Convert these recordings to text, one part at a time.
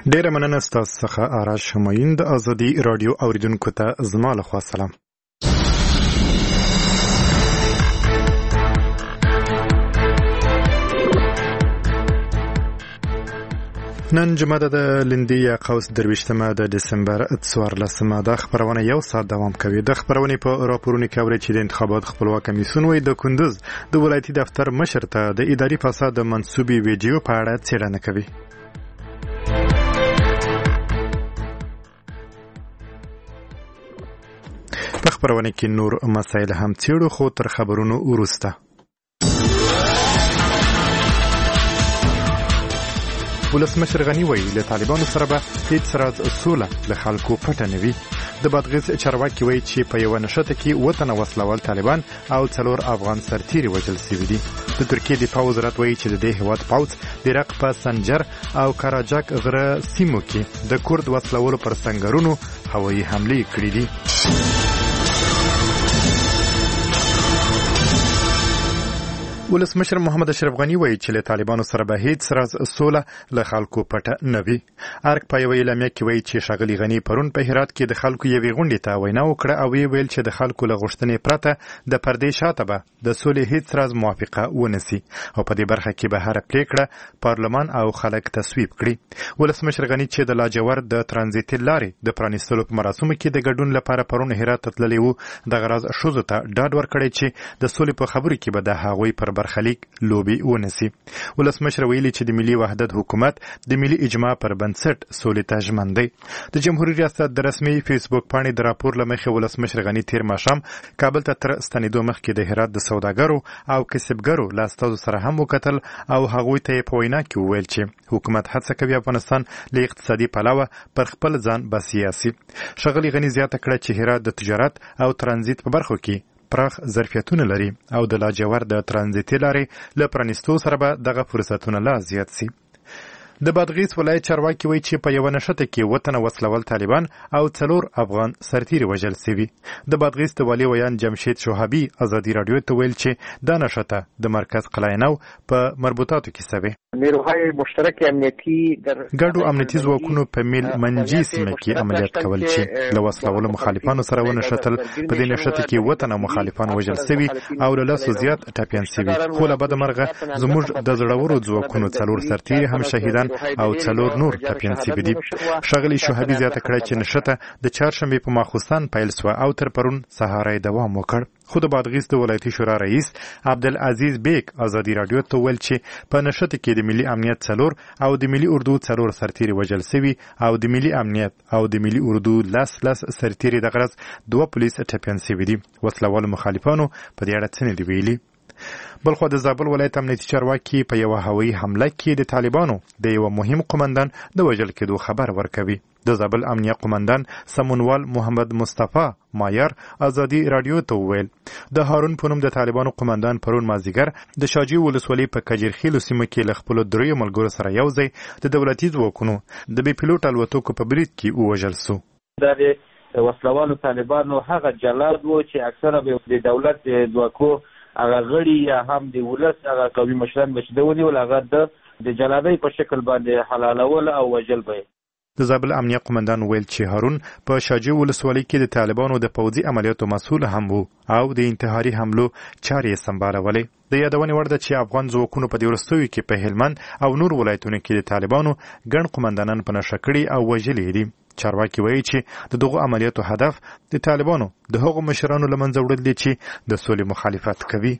ډیره مننه ستاسو څخه آرش همایون د ازادي رادیو اوریدونکو ته زما له خوا سلام. نن جمعه د لندې یا قوس درویشتمه د دسمبر 14 د خبرونه یو ساعت دوام کوي. د خبرونه په راپورونو کې اوري چې د انتخابات خپلواک کمیسیون وي د کندوز د ولایتي دفتر مشر ته د اداري فساد منسوبي ویډیو په اړه څېړنه کوي. په خبرونه کې نور مسایل هم څېړو خو تر خبرونو وروسته. ولسمشر غنی وایي له طالبانو سره به هیڅ راز سوله له خلکو پټه نه وي. د بادغیس چارواکي وایي چې په یوه نښته کې وطن وسلوال طالبان او 4 افغان سرتیري وژل شوي دي. د ترکیې دفاع وزارت وایي چې د دې هیواد پوځ د عراق په سنجر او کاراجاک غره سیمو کې د کورد وسلولو پر سنگرونو هوایي حملې کړې دي. ولسمشر محمد اشرف غنی وایي چې له طالبانو سره به هیڅ راز سوله له خلکو پټه نه وي. ارګ په یوه اعلامیه کې وایي چې ښاغلي غنی پرون په هرات کې د خلکو یوې غونډې ته وینا وکړه او ویل چې د خلکو له غوښتنې پرته د پردې شاته به د سولې هیڅ راز موافقه ونسي او په دې برخه کې به هره پریکړه پارلمان او خلک تصویب کړي. ولسمشر غنی چې د لاجورد د ترانزیتي لارې د پرانیستلو په مراسمو کې د ګډون لپاره پرون هرات ته تللی و د غراض ښځو ته ډاډ ورکړی چې د سولې په خبرو کې به د هغوی پر برخلیک لوبي ونسي. ولسمشر ویلي چې د ملي وحدت حکومت د ملي اجماع پر بنسټ سولې ته ژمن دی. د جمهوریت ریاست د رسمي فیسبوک پاڼې د راپور له مخې ولسمشر غنی تیر ماښام کابل ته تر ستنېدو مخکې د هرات د سوداګرو او کسبګرو له استازو سره هم وکتل او هغوی ته په وینا کې وویل چې حکومت هڅه کوي افغانستان له اقتصادي پلوه پر خپل ځان بسیاسي. ښاغلي غنی زیاته کړه چې هرات د تجارت او ترانزیت په برخو کې پراخ ظرفیتونه لري او د لاجورد د ترانزیتي لارې له پرانیستو سره به دغه فرصتونه لا زیات سي. د بادغیس ولایت چارواکي وایي چې په یوه نښته کې وطن وسلول طالبان او 4 افغان سرتیري وژل شوي. د بادغیس د والي ویان جمشید شوهابي ازادي رادیو ته ویل چې دا نښته د مرکز قلاینو په مربوطاتو کې شوې. نیروهای مشترک امنیتي ګډو امنیتي ځواکونو په میل منجي سیمه کې عملیات کول چې له وسلولو مخالفانو سره ونښتل. په دې نښته کې وطن او مخالفان وژل شوي او له لاسو زیات ټپیان شوي. خو له بده مرغه زموږ د زړورو ځواکونو 4 سرتیري هم شهیدان او 4 نور ټپیان شوي دي. ښاغلي شوهابي زیاته کړه چې نښته د چهارشنبې په ماخوستان پیل شوه او تر پرون سهار یې دوام وکړ. خو د بادغیس د ولایتي شورا رئیس عبدالعزیز بیگ ازادي رادیو ته ویل چې په نښته کې د ملي امنیت 4 او د ملي اردو 4 سرتیري وژل شوي او د ملي امنیت او د ملي اردو لس سرتیري د غرض 2 پولیس ټپیان شوي دي. وسلوالو مخالفانو په دې اړه څه نه دي ویلي. بلخو د زابل ولایت امنیتي چارواکي په یوه هوایي حمله کې د طالبانو د یو مهم قومندان د وژل کېدو خبر ورکوي. د زابل امنیه قومندان سمونوال محمد مصطفی مایر ازادي رادیو ته وویل د هارون په نوم د طالبانو قومندان پرون مازدیګر د شاجوی ولسوالۍ په کجیرخیلو سیمه کې له خپلو 3 ملګرو سره یو ځای د دولتي ځواکونو د بې پیلوټ الوتکو په برید کې ووژل سو. دا د وسلوالو طالبانو هغه جلاد و چې اکثره د دولت د ځواکو هغه غړي یا هم د ولس هغه قومي مشران بچدونی ول هغه د جلادۍ په شکل باندې حلالول او وژل به. د زابل امنیه قومندان ویل چې هارون په شاجوی ولسوالۍ کې د طالبانو د پوځي عملیاتو مسؤل هم وو او د انتحاري حملو چارې سمبالولې. د یادونې وړ ده چې افغان ځواکونو په دې وروستیو کې په هلمند او نور ولایتونو کې د طالبانو ګڼ قومندانان په نښه کړي او وژلي دي. چارواکي وایي چې د دغو عملیاتو هدف د طالبانو د هغو مشرانو له منځه وړل دي چې د سولې مخالفت کوي.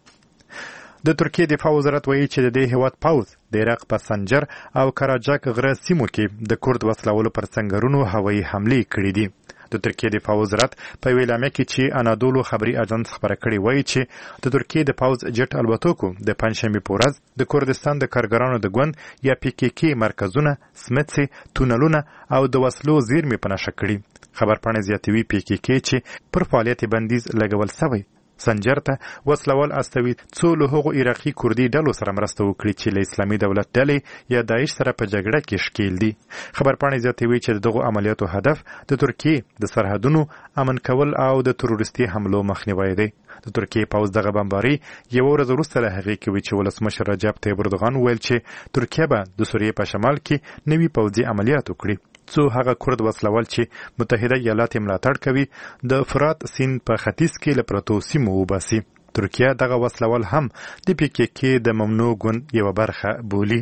د ترکیې دفاع وزارت وایي چې د دې هیواد پوځ د عراق په سنجر او کاراجاک غره سیمو کې د کورد وسلولو پر سنگرونو هوایي حملې کړې دي. د ترکیې دفاع وزارت په اعلامیه کې چې انادولو خبري اژانس خبره کړې وایي چې د ترکیې د پوځ جټ الوتکو د پنځشنبې په ورځ د کردستان د کارګرانو د ګوند یا PKK مرکزونه، سمڅې، تونلونه او د وسلو زیرمې په نښه کړي. خبرپاڼې زیاتوي PKK چې پر فعالیت بندیز لګول شوی سنجر ته وسلوال استوي څو له هغو عراقي کردي ډلو سره مرسته وکړي چې له اسلامي دولت ډلې یا داعش سره په جګړه کې ښکیل دي. خبرپاڼې زیاتوي چې دغه عملیاتو هدف د ترکیې د سرحدونو امن کول او د تروریستي حملو مخنیوی دی. د ترکیې پوځ دغه بمباري یو ورځ وروسته له هغې کې وی چې ولسمشر رجب طیب اردوغان ویل چې ترکیه به د سوریې په شمال کې نوي پوځي عملیات وکړي څو هغه کورد وسلوال چې متحده ایالات ملاتړ کوي د فرات سیند په ختیځ کې له پرتو سیمو وباسي. ترکیه دغه وسلوال هم د PKK د ممنوع ګوند یوه برخه بولي.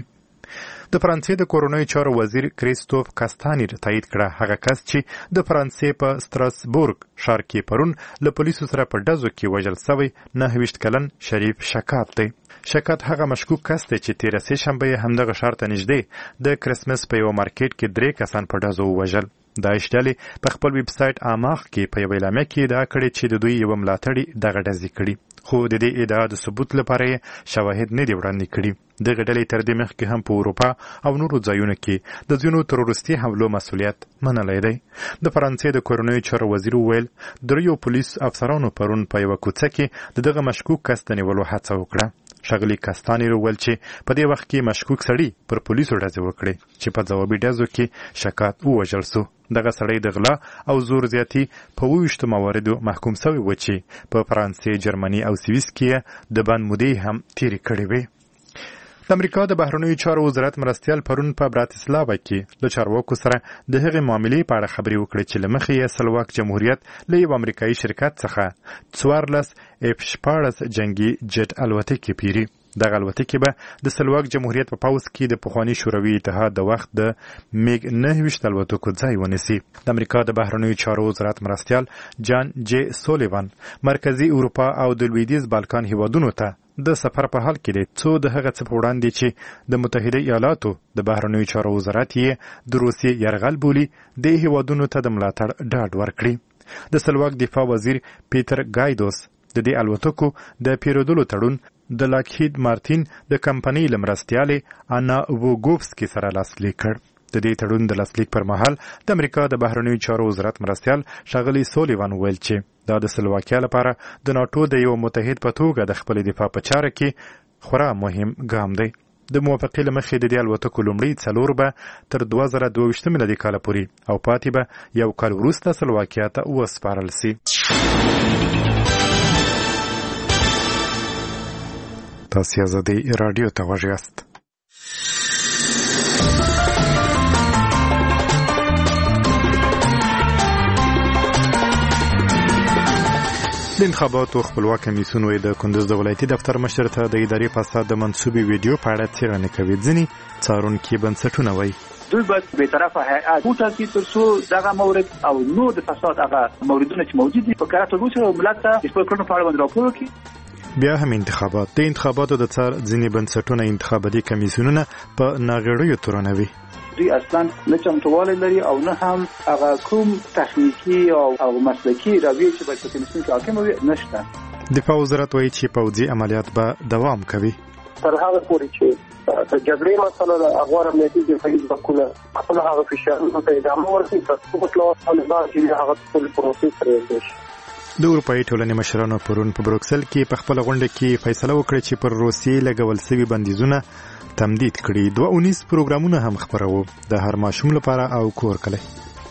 د فرانسې د کورونوي چارو وزیر کریستوف کاستانی تایید کړه هغه کس چې د فرانسې په ستراسبورګ ښار کې پرون له پولیسو سره په ډزو کې وژل شوی 29 کلن شریف شکات دی. شکات هغه مشکوک کس دی چې تېره سې شنبه یې همدغه ښار ته نږدې د کرسمس په یوه مارکیټ کې 3 کسان په ډزو ووژل. داعش ډلې په خپل ویب سایټ آماخ کې په یوه اعلامیه کې ادعا کړې چې د دوی یوه ملاتړي دغه ډزې کړي، خو د دې ادعا د ثبوت لپاره یې شواهد نه دي وړاندې کړي. دغه ډلې تر دې مخکې هم په اروپا او نورو ځایونو کې د ځینو تروریستي حملو مسؤلیت منلی دی. د فرانسې د کورنیو چارو وزیر وویل 3 پولیس افسرانو پرون په یوه کوڅه کې دغه مشکوک کس د نیولو هڅه وکړه. ښاغلي کاستاني وویل چې په دې وخت کې مشکوک سړي پر پولیسو ډزې وکړې چې په ځوابي ډزو کې شکات ووژل سو. دغه سړی د غلا او زور زیاتي په 22 مواردو محکوم شوی و چې په فرانسې، جرمني او سویس کې د بند مودې هم تیرې کړې وې. د امریکا د بهرنیو چارو وزارت مرستیال پرون په براتسلاوا کې د چارواکو سره د هغې معاملې په اړه خبرې وکړې چې له مخې یې سلواک جمهوریت له یو امریکایي شرکت څخه 14 F-16 جنګي جټ الوتکې پیري. دغه الوتکې به د سلواک جمهوریت په پوځ کې د پخواني شوروي اتحاد د وخت د میګ 29 الوتکو ځای ونیسي. د امریکا د بهرنیو چارو وزارت مرستیال جان جی سولیوان مرکزي اروپا او د لویدیځ بالکان هیوادونو ته د سفر په حال کې دی څو د هغه څه په وړاندې چې د متحده ایالاتو د بهرنیو چارو وزارت یې د روسیې یرغل بولي د هیوادونو ته د ملاتړ ډاډ ورکړي. د سلواک دفاع وزیر پیټر ګایدوس د دې الوتکو د پیرودلو تړون د لاکهید مارتین د کمپنۍ له مرستیالې انا ووګوفسکي سره لاسلیک کړ. د دې تړون د لاسلیک پر مهال د امریکا د بهرنیو چارو وزارت مرستیال ښاغلي سولیوان ویل چې دا د سلواکیا لپاره د ناټو د یو متحد په توګه د خپل دفاع په چاره کې خورا مهم ګام دی. د موافقې له مخې د دې الوتکو لومړی 4 به تر 2022 میلادي کال پورې او پاتې به 1 کال وروسته سلواکیا ته وسپارل شي. تاسو آزادي رادیو ته غوږ یاست. د انتخاباتو خپلواک کمیسیون وایي د کندوز د ولایتي دفتر مشر ته د اداري فساد د منسوبې ویډیو په اړه څېړنه کوي. ځینې څارونکي بنسټونه وایي دوی باید بی‌طرفه هیئات وټاکي تر څو دغه مورد او نور د فساد هغه موردونه چې موجود دي په کار توګه سره ملت ته د خپل کړنو په اړه باندې راپور وکړي. بیا هم انتخابات د انتخاباتو د څار ځینې بنسټونه انتخاباتي کمیسیونونه په ناغېړیو تورنوي. دوی اصلا نه چمتوالی لري او نه هم هغه کوم تخنیکی او مسلکی رویه چې باید په کمیسیون کې حاکم وي نشته. دفاع وزارت وایي چې پوځي عملیات به دوام کوي تر هغه پورې چې د جګړې مسله د افغان امنیتي دفاعي ځواکونه خپل هغه فشارونو ته ادامه ورکړي تر څو په طالبان چې هغه ټول پروسې سره وشي. د اروپایي ټولنې مشرانو پرون په بروکسل کې په خپل غونډه کې فیصله وکړه چې پر روسیې لګول شوي بندیزونه تمدید کړي. 2 پروګرامونه هم خپرو د هر ماشوم لپاره او کور کلی.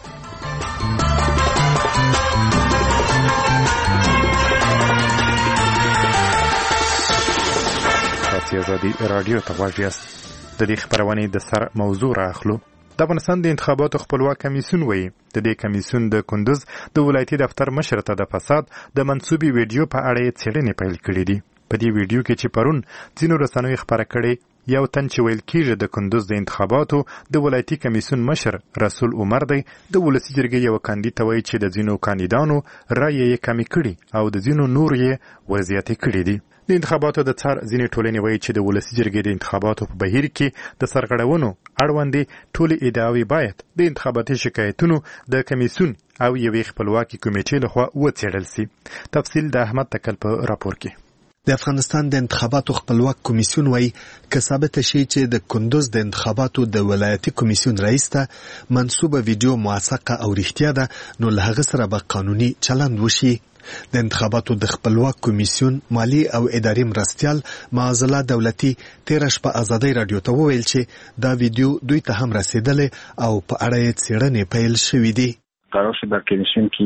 تاسو آزادي رادیو ته غوږ یاست. د دې خبرونې د سر موضوع راخلو. د افغانستان د انتخاباتو خپلواک کمیسیون وایي د دې کمیسیون د کندوز د ولایتي دفتر مشر ته د فساد د منسوبې ویډیو په اړه څېړنې پیل کړې دي. په دې ویډیو کې چې پرون ځینو رسنیو خبره کړې یو تن چې ویل کېږي د کندوز د انتخاباتو د ولایتي کمیسیون مشر رسول عمر دی د ولسي جرګې یو کاندید ته وایي چې د ځینو کاندیدانو رایې یې کمې کړي او د ځینو نور یې ورزیاتې کړي دي. د انتخاباتو د څار ځینې ټولنې وایي چې د ولسي جرګې د انتخاباتو په بهیر کې د سرغړونو اړوندې ټولې ادعاوې باید د انتخاباتي شکایتونو د کمیسیون او یوې خپلواکي کمیټې لخوا وڅېړل شي. تفصیل د احمد تکل په راپور کې. د افغانستان د انتخاباتو خپلواک کمیسیون وایي که ثابته شي چې د کندوز د انتخاباتو د ولایتي کمیسیون رئیس ته منسوبه ویډیو موثقه او رښتیا ده نو له هغه سره به قانوني چلند وشي. د انتخاباتو د خپلواک کمیسیون مالی او اداري مرستیال معزله دولتي 13 شپه آزادۍ رادیو ته وویل چې دا ویډیو دوی ته هم رسیدلې او په اړه یې څېړنې پیل شوې دي. قرار شد در کمیسیون که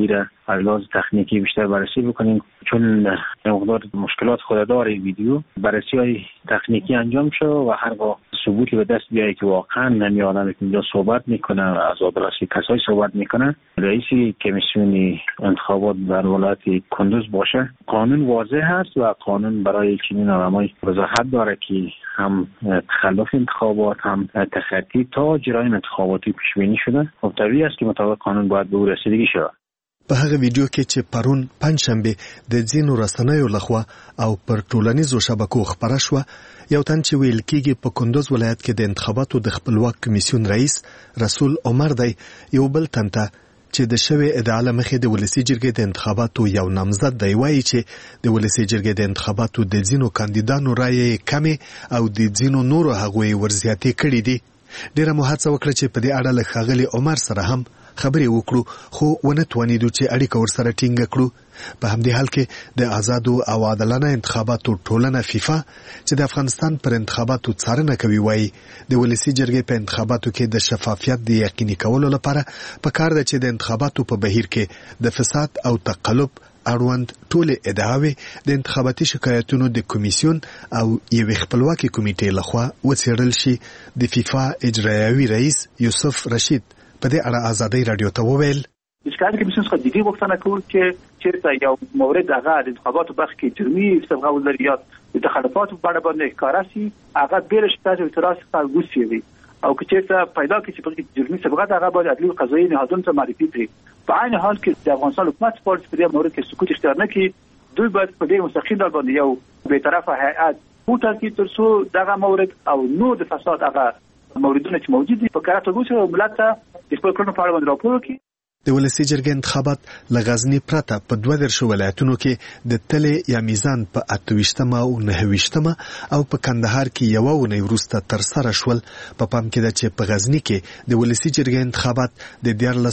از لحاظ تکنیکی بیشتر بررسی بکنیم، چون مقدار مشکلات خود داره ویدیو. بررسی‌های تکنیکی انجام شد و هرگاه ثبوتی به دست بیایه که واقعا نمی آدمی که اینجا صحبت میکنه و از آدرسی کسایی صحبت میکنه، رئیس کمیسیون انتخابات در ولایت کندوز باشه. قانون واضح هست و قانون برای چنین آدمای وضاحت داره که هم تخلف انتخابات هم تخطی تا جرایم انتخاباتی پیش بینی شده. خب طبیعی است که مطابق قانون باید به او رسیدگی شود. په هغه ویډیو کې چې پرون پنځشنبه د ځینو رسنیو لخوا او پر ټولنیزو شبکو خبره شوه، یو تن چې ویل کېږي په کندوز ولایت کې د انتخاباتو د خپلواک کمیسیون رئیس رسول عمر دی، یو بل تن ته چې د شوې ادعا له مخې د ولسي جرګې د انتخاباتو یو نامزد دی وایي چې د ولسي جرګې د انتخاباتو د ځینو کاندیدانو رایې کمې او د ځینو نورو هغوی ورزیاتې کړي دي. ډیره مو هڅه وکړه چې په دې اړه له ښاغلي عمر سره هم خبرې وکړو، خو ونه توانیدو چې اړیکه ورسره ټینګه کړو. په همدې حال کې د آزادو او عادلانه انتخاباتو ټولنه فیفا چې د افغانستان پر انتخاباتو څارنه کوي وایي د ولسي جرګې په انتخاباتو کې د شفافیت د یقیني کولو لپاره پکار ده چې د انتخاباتو په بهیر کې د فساد او تقلب اړوند ټولې ادعاوې د انتخاباتي شکایتونو د کمیسیون او یوې خپلواکي کمیټې لخوا وڅېړل شي. د فیفا اجرایوي رئیس یوسف رشید په دې اړه آزادۍ رادیو ته وویل: د شکایت کمیسیون څخه جدي غوښتنه کوو چې چېرته یو مورد هغه د انتخاباتو برخه کې جرمي سبغه ولري یا د تخلفاتو په اړه باندې ښکاره شي، هغه بېله شکایت او اعتراض څخه وشي او که چېرته پیدا کړي چې په جرمي سبغه هغه باید عدلي او قضایي نهادونو ته معرفي کړي. په عین حال کې د افغانستان حکومت پارټي په دې مورد کې سکوت اختیار نه کړي، دوی باید په دې مستقیم ډول باندې یو بی‌طرفه هیئت وټاکي تر څو دغه مورد او نور د فساد هغه موردونه چې موجود دي په کار توګه ملت ته د خپل کړنو په اړه باندې راپور وکړي. د ولسي جرګې انتخابات له غزني پرته په 12 ولایتونو کې د تلې یا میزان په 28مه او 29مه او په کندهار کې یو ونې وروسته تر سره شول. په پام کې ده چې په غزني کې د ولسي جرګې انتخابات د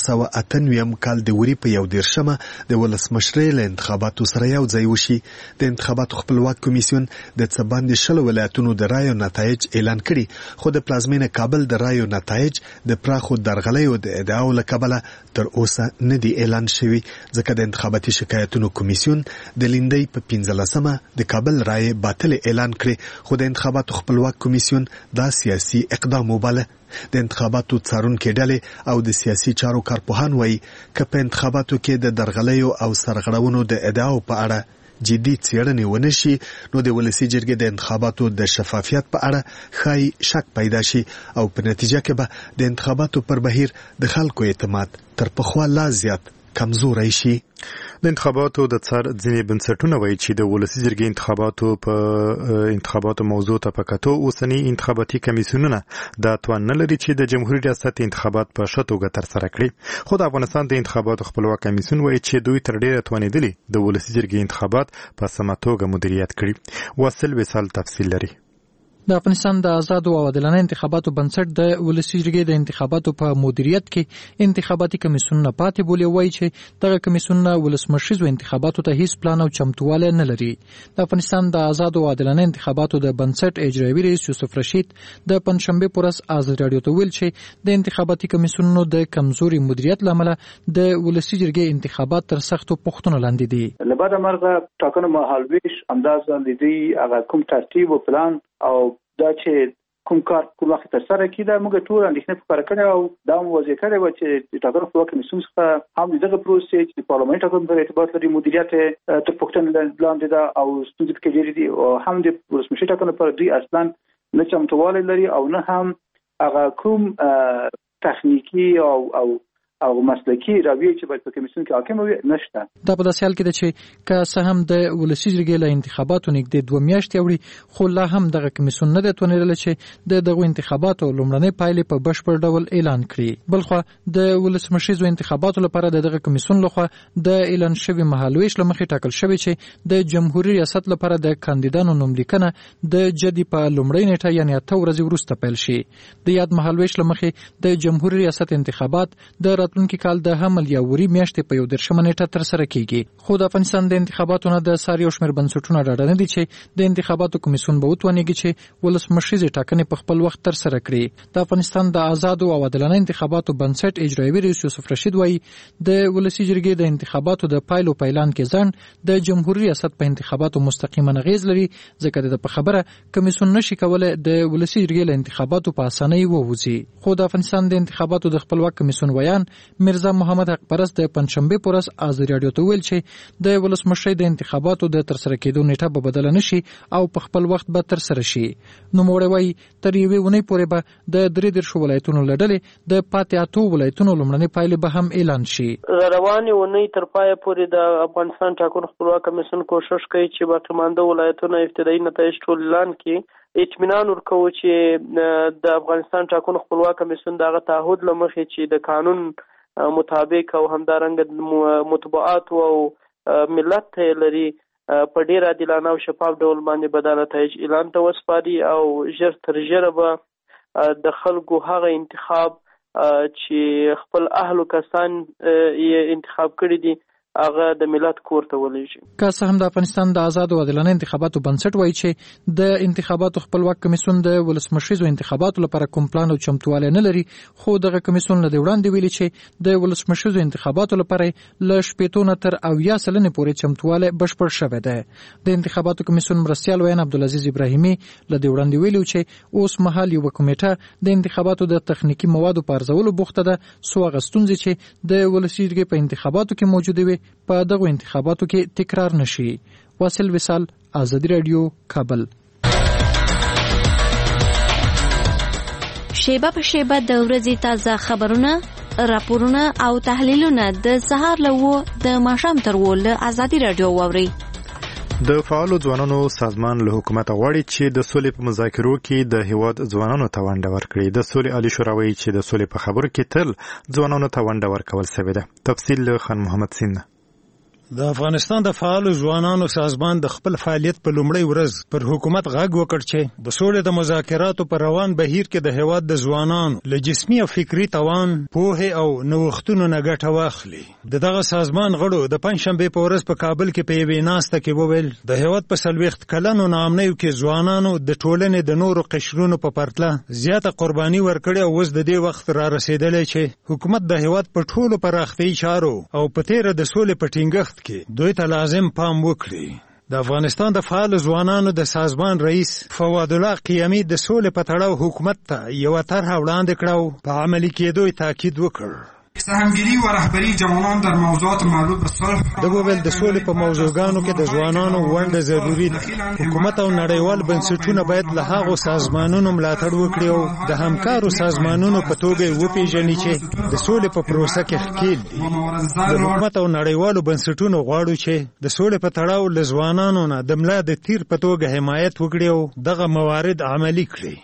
1998 کال د وری په 11مه د ولسمشرۍ له انتخاباتو سره یو ځای وشي. د انتخاباتو خپلواک کمیسیون د څه باندې 10 ولایتونو د رایو نتایج اعلان کړي، خو د پلازمینه کابل د رایو نتایج د پراخو درغلیو د ادعاو له کبله تر اوسه نه دی اعلان شوی، ځکه د انتخاباتي شکایتونو کمیسیون د لیندۍ په 15مه د کابل رایې باطل اعلان کړي، خو د انتخاباتو خپلواک کمیسیون دا سیاسي اقدام وباله. د انتخاباتو څارونکو ډلې او د سیاسي چارو کارپوهان وایي که په انتخاباتو کې د درغلیو او سرغړونو د ادعاو په اړه جدي څېړنې ونه شي، نو د ولسي جرګې د انتخاباتو د شفافیت په اړه ښایي شک پیدا شي او په نتیجه کې به د انتخاباتو پر بهیر د خلکو اعتماد تر پخوا لا زیات کمزوری شي. د انتخاباتو د څار ځینې بنسټونه وایي چې د ولسي جرګې انتخاباتو موضوع ته په کتو اوسنی انتخاباتي کمیسیونونه دا توان نه لري چې د جمهوریت ریاست انتخابات په ښه توګه ترسره کړي. خو د افغانستان د انتخاباتو خپلواک کمیسیون وایي چې دوی تر ډیره توانېدلي د ولسي جرګې انتخابات په سمه توګه مدیریت کړي. واصل وصال تفصیل لري. د افغانستان د آزادو او عادلانه انتخاباتو بنسټ د ولسي جرګې د انتخاباتو په مدیریت کې انتخاباتي کمیسیونونه پاتې بولي، وایي چې دغه کمیسیونونه ولسمشریزو انتخاباتو ته هیڅ پلان او چمتووالی نه لري. د افغانستان د آزادو او عادلانه انتخاباتو د بنسټ اجرایوي رئیس یوسف رشید د پنځشنبه پر ورځ آزاد رادیو ته ویل چې د انتخاباتي کمیسیونونو د کمزوري مدیریت لامل د ولسي جرګې انتخابات تر سختو پوښتنو لاندې دي. لبعد مرغه ټاکنو مهالویش اندازه لیدي هغه کوم ترتیب او پلان او دا چې کوم کار کوم وخت تر سره کیده موږ ټول اندېښنه فکر کړو او دا موضوع کړو چې د ټاکنو خپلواک کمیسیون څخه هم دغه پروسې چې پارلمان ټاکنو په ارتباط لري مدیریت تر پوښتنې لاندې ده او ستونزې پکې ډېرې دي او هم د ولسمشر ټاکنو پر دوی اصلا نه چمتووالی لري او نه هم هغه کوم تخنیکی او مسلکی راویه چې باید په کمیسیون کې حاکم وي نشته. دا په داسې حال کې ده چې که څه هم د ولسي جرګې له انتخاباتو نږدې 2 میاشتې اوړي، خو لا هم دغه کمیسیون نه دی توانېدلی چې دغه انتخاباتو لومړنۍ پایلې په بشپړ ډول اعلان کړي. بلخوا د ولسمشریزو انتخاباتو لپاره دغه کمیسیون لخوا د اعلان شوي مهالویش له مخې ټاکل شوی چې د جمهوریت ریاست لپاره د کاندیدانو نوملیکنه د جدي په لومړۍ نیټه یعنې 8 ورځې وروسته پیل شي. د یاد مهالویش له مخې د جمهوریت ریاست انتخابات د راتلونکي کال د حمل یا وري میاشتې په 11 نیټه تر سره کیږي. خو د افغانستان د انتخاباتو نه د ساریو شمیر بنسټونو ډاډه نه دي چې د انتخاباتو کمیسیون به وتوانیږي چې ولسمشریزې ټاکنې په خپل وخت تر سره کړي. د افغانستان د آزادو او عادلانه انتخاباتو بنسټ اجرایوي رئیس یوسف رشید وایي د ولسی جرګې د انتخاباتو د پایلو پایلان کې ځان د جمهوریت ریاست په انتخاباتو مستقیما اغیز لري، ځکه د په خبره کمیسیون نشي کولای د ولسی جرګې له انتخاباتو په اسانۍ ووځي. خو د افغانستان د انتخاباتو د خپلواک کمیسیون ویان میرزا محمد حق پرست د پنځشنبه پر ورځ آزاد رادیو ته ویل چې د ولسمشری د انتخاباتو د تر سره کېدو نیټه به بدل نشي او په خپل وخت به تر سره شي. نو موږ وایي تر یوې ونې پورې به د 33 ولایتونو لړلې د پاتې 8 ولایتونو لومړنۍ پایلې به هم اعلان شي. رواني ونې تر پای پورې د افغانستان ټاکنو خپلواک کمیسیون کوشش کوي چې باقی مانده ولایتونه ابتدایي نتایج ټول اعلان کړي. اطمینان ورکوي چې د افغانستان ټاکنو خپلواک کمیسیون دغه تعهد لمخې چې د قانون مطابق او همدارنګه مطبوعات او ملت ته لري په ډیر عادلانه او شفاف ډول باندې بدل نتایج اعلان ته وسپاري او ژر تر ژره به د خلکو هغه انتخاب چې خپل اهل کسان یې انتخاب کړی دي هغه د ملت کور ته ولېږي. که څه هم د افغانستان د آزاد او عادلانه انتخاباتو بنسټ وایي چې د انتخاباتو خپلواک کمیسیون د ولسمشریزو انتخاباتو لپاره کوم پلان او چمتووالی نه لري، خو دغه کمیسیون له وړاندې ویلي چې د ولسمشریزو انتخاباتو لپاره له 80 تر 90 سلنې پورې چمتووالی بشپړ شوی دی. د انتخاباتو کمیسیون مرستیال ویان عبدالعزیز ابراهیمي له وړاندې ویلو چې اوس مهال یو کمیټه د انتخاباتو د تخنیکی موادو په ارزولو بوخته ده، سو هغه ستونزې چې د ولسی جرګې په انتخاباتو کې موجوده وي په دغه انتخاباتو کې تکرار نشي. واصل وصال، آزادی رادیو، کابل. شیبه په شیبه د ورځې تازه خبرونه، راپورونه او تحلیلونه د سهار له د ماښام تر له آزادی رادیو واوري. د فعالو ځوانانو سازمان له حکومت غواړي چې د سولې په مذاکرو کې د هیواد ځوانانو ته ونډه ورکړي. د سولې عالی شورا وایي چې د سولې په خبرو کې تل ځوانانو ته ونډه ورکول شوې ده. تفصیل له خان محمد سین. د افغانستان د فعالو ځوانانو سازمان د خپل فعالیت په لومړۍ ورځ پر حکومت غږ وکړ چې د سولې د مذاکراتو پر روان بهیر کې د هیواد د ځوانانو له جسمي او فکری توان، پوهه او نوښتونو نه ګټه واخلي. دغه سازمان غړو د پنځشنبه په ورځ په کابل کې په یوې ناسته کې وویل د هیواد په 40 کلنو ناامنیو کې ځوانانو د ټولنې د نورو قشرونو په پرتله زیاته قرباني ورکړې او اوس د دې وخت را رسیدلې چې حکومت د هیواد په ټولو پراختیايي چارو او په تیر د سولې په ټینګښت کې دوی ته لازم پام وکړي. د افغانستان د فعال ځوانانو د سازمان رئیس فواد الله قیامي د سولې په تړاو حکومت ته یو طرح وړاندې کړو، په عملي کېدو تاکید وکړ. سهمگیری و رهبری جوانان در موضوعات مربوط به صلح د ویل د سولې په موضوعګانو کې د ځوانانو ونډه ضروری ده. حکومت او نړیوال بنسټونه باید له هغو سازمانونو ملاتړ وکړي او د همکارو سازمانونو په توګه وپیژني چې د سولې په پروسه کې ښکیل دي. د حکومت او نړیوالو بنسټونو غواړو چې د سولې په تړاو له ځوانانو نه د ملا د تیر په توګه حمایت وکړي او دغه موارد عملي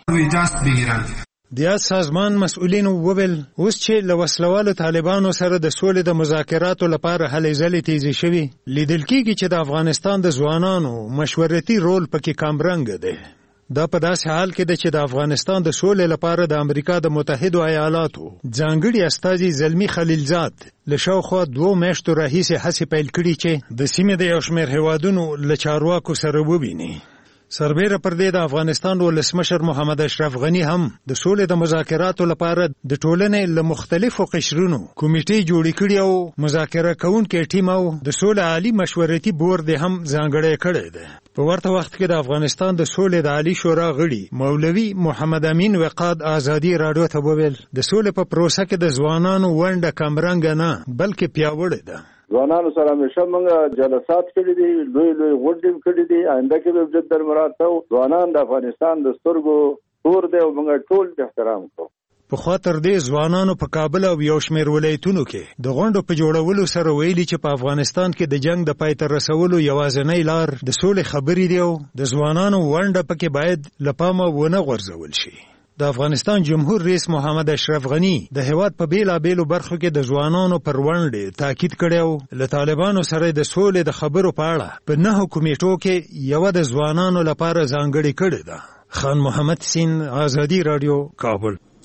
کړي. د سازمان مسؤلین وویل اوس چې له وسلوالو طالبانو سره د سولې د مذاکراتو لپاره هلې ځلې تیزې شوي، لیدل کېږي چې د افغانستان د ځوانانو مشورتي رول پکې کمرنګه دی. دا په داسې حال کې ده چې د افغانستان د سولې لپاره د امریکا د متحدو ایالاتو ځانګړي استازي زلمي خلیلزاد له شاوخوا 2 میاشتو راهیسې هڅې پیل کړي چې د سیمې د یو شمېر هیوادونو له چارواکو سره وویني. سربیره پر دې د افغانستان ولسمشر محمد اشرف غنی هم د سولې د مذاکراتو لپاره د ټولنې له مختلفو قشرونو کمیټې جوړې کړې او مذاکره کوونکي ټیم او د سولې عالی مشورتي بورډ هم ځانګړی کړی دی. په ورته وخت کې د افغانستان د سولې د عالی شورا غړي مولوي محمد امین وقاد آزادی رادیو ته وویل د سولې په پروسه کې د ځوانانو ونډه کمرنګه نه بلکې پیاوړې ده. ځوانانو سره همیشه موږ جلسات کړي دي، لوی غونډې کړي دي، آینده کې به جد درمراتو ځوانان د افغانستان د سترګو تور دی او موږ ټول احترام کوو. په خاطر دې ځوانانو په کابل او یو شمېر ولایتونو کې د غونډو په جوړولو سره ویلي چې په افغانستان کې د جنگ د پای ته رسولو یوازینۍ لار د سولې خبرې دی او د ځوانانو ونډه پکې باید له پامه ونه غورځول شي. د افغانستان جمهور رئیس محمد اشرف غنی د هیواد په بیلابیلو برخو کې د ځوانانو پر ونډې تاکید کړی او له طالبانو سره د سولې د خبرو په اړه په 9 کمیټو کې یو د ځوانانو لپاره ځانګړې کړې ده. خان محمد سین، آزادی رادیو، کابل.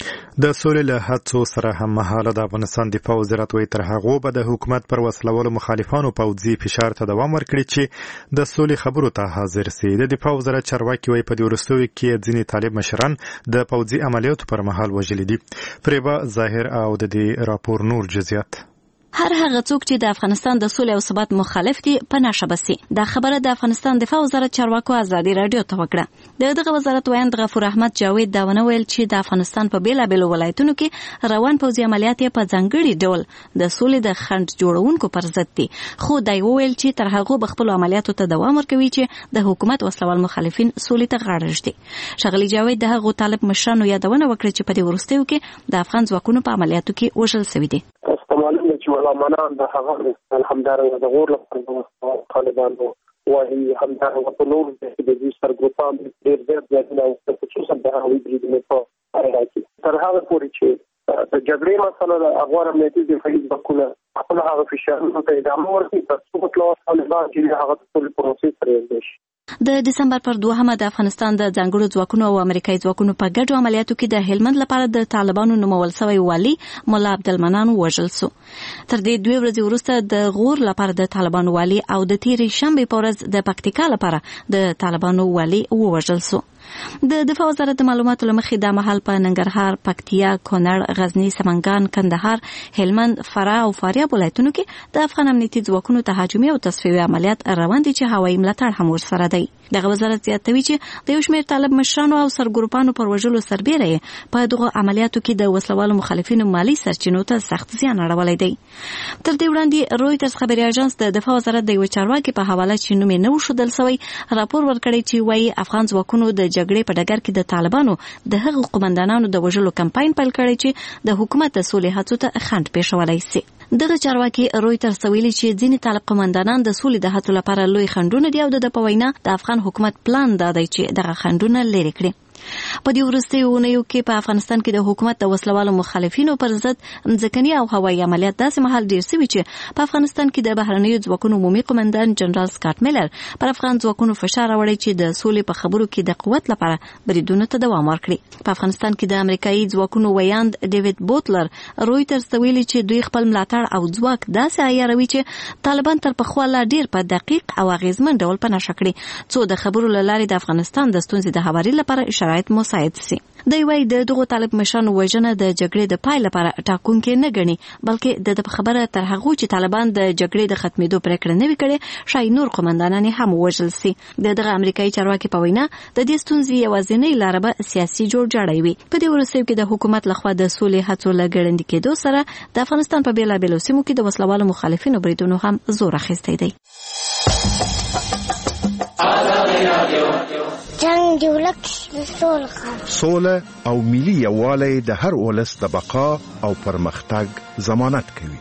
د سولې له هڅو سره هم مهاله د افغانستان دفاع وزارت وایي تر هغو به د حکومت پر وسلوالو مخالفانو پوځي فشار ته دوام ورکړي چې د سولې خبرو ته حاضر سي. د دفاع وزارت چارواکي وایي په دې وروستیو کې ځینې طالب مشران د پوځي عملیاتو پر مهال وژلي دي. فریبا ظاهر او د دې راپور نور جزئیات. هر هغه څوک چې د افغانستان د سولې او ثبات مخالف دي په نشه بسي. دا خبره د افغانستان دفاع وزارت چارواکو ازادي رادیو ته وکړه. دغه وزارت وایي غفور احمد جاوید دا ونه ویل چې د افغانستان په بیلابېلو ولایتونو کې روان پوځي عملیات په ځانګړي ډول د سولې د خنډ جوړونکو پر ضد دي. خو دا ویل چې تر هغه بخپل عملیاتو ته دوام ورکوي چې د حکومت وسلوال مخالفین سولې ته غاړه ږدي. شغلی جاوید د هغه طالب مشرانو یادونه وکړه چې په دې وروستیو کې د افغان ځواکونو په عملیاتو کې وژل شوي دي. معلومه چې ولامنان د هغه الحمدلله د غور لپاره طالبانو وایي همدارنګه په نور د دې سرګروپان ډېر زیات او خصوصا د هغوی د په اړه کې تر هغه پورې چې د جګړې مسله د افغان امنیتي دفاعي ځواکونه خپل هغه فشارونو ته ادامه ورکړي تر څو په طالبان چې هغه ټول پروسې پرې شي. د دسمبر پر 2 د افغانستان د ځانګړو ځواکونو او امریکایي ځواکونو په ګډو عملیاتو کې د هلمند لپاره د طالبانو نومول شوی والي مولا عبدالمنان وژل شو. تر دې 2 ورځې وروسته د غور لپاره د طالبانو والي او د تیرې شنبې په ورځ د پکتیکا لپاره د طالبانو والي وژل شو. د دفاع وزارت د معلوماتو لمخې د محل په ننګرهار، پکتیا، کونړ، غزنی، سمنګان، کندهار، هلمند، فراه او فاریاب ولایتونو کې د افغان امنیتي ځواکونو تهاجمي او تصفیوي عملیات روان دي چې هوایي ملاتړ هم ورسره دی. دغه وزارت زیاتوي چې د یو شمېر طالب مشرانو او سرګروپانو پر وژلو سربېره په دغه عملیاتو کې د وسلوالو مخالفینو مالی سرچینو ته سخت زیان اړولی دی. تر دې وړاندې رویټرز خبري اژانس د دفاع وزارت د یو چارواکي په حواله چې نوم یې نه وښودل شوی راپور ورکړی چې وایي افغان ځواکونو د جګړې په ډګر کې د طالبانو د هغو قومندانانو د وژلو کمپاین پیل کړی چې د حکومت د سولې هڅو ته خنډ پېښولی سي. دغه چارواکي رویټرز ویلي چې ځینې طالب قومندانان د سولې د هڅو لپاره لوی خنډونه دي او د په وینا د افغان حکومت پلان دا دی چې دغه خنډونه لرې کړي. په دې وروستیو اونیو کې په افغانستان کې د حکومت د وسلوالو مخالفینو پر ضد ځمکني او هوایي عملیات داسې مهال ډېر شوي چې په افغانستان کې د بهرنیو ځواکونو عمومي قومندان جنرال سکاټ میلر پر افغان ځواکونو فشار راوړی چې د سولې په خبرو کې د قوت لپاره بریدونو ته دوام ورکړي. په افغانستان کې د امریکایي ځواکونو ویاند ډیوډ بوتلر رویټرز ته ویلي چې دوی خپل ملاتړ او ځواک داسې عیاروي چې طالبان تر پخوا لا ډېر په دقیق او اغیزمن ډول په نښه کړي څو د خبرو له لارې د افغانستان د ستونزې د هواري لپاره شرایط مساعد سي. دوی وايي د دغو طالب مشرانو وژنه د جګړې د پای لپاره ټاکونکې نه ګڼي بلکې د خبره تر هغه چې طالبان د جګړې د ختمېدو پریکړه نه وکړي شای نور قومندانان هم وژل سي. دغه امریکایي چارواکي په وینا د دې ستونزې یوازینۍ لار به سیاسي جوړجاړی وي. په دې وروستیو کې د حکومت لخوا د سولې هڅو لګړندې کېدو سره د افغانستان په بیلابېلو سیمو کې د وسلوالو مخالفینو بریدونو هم زور اخیستی دی. جنگ دی ولک سوله او ملي یووالی د هر ولس د بقا او پرمختګ ضمانت کوي.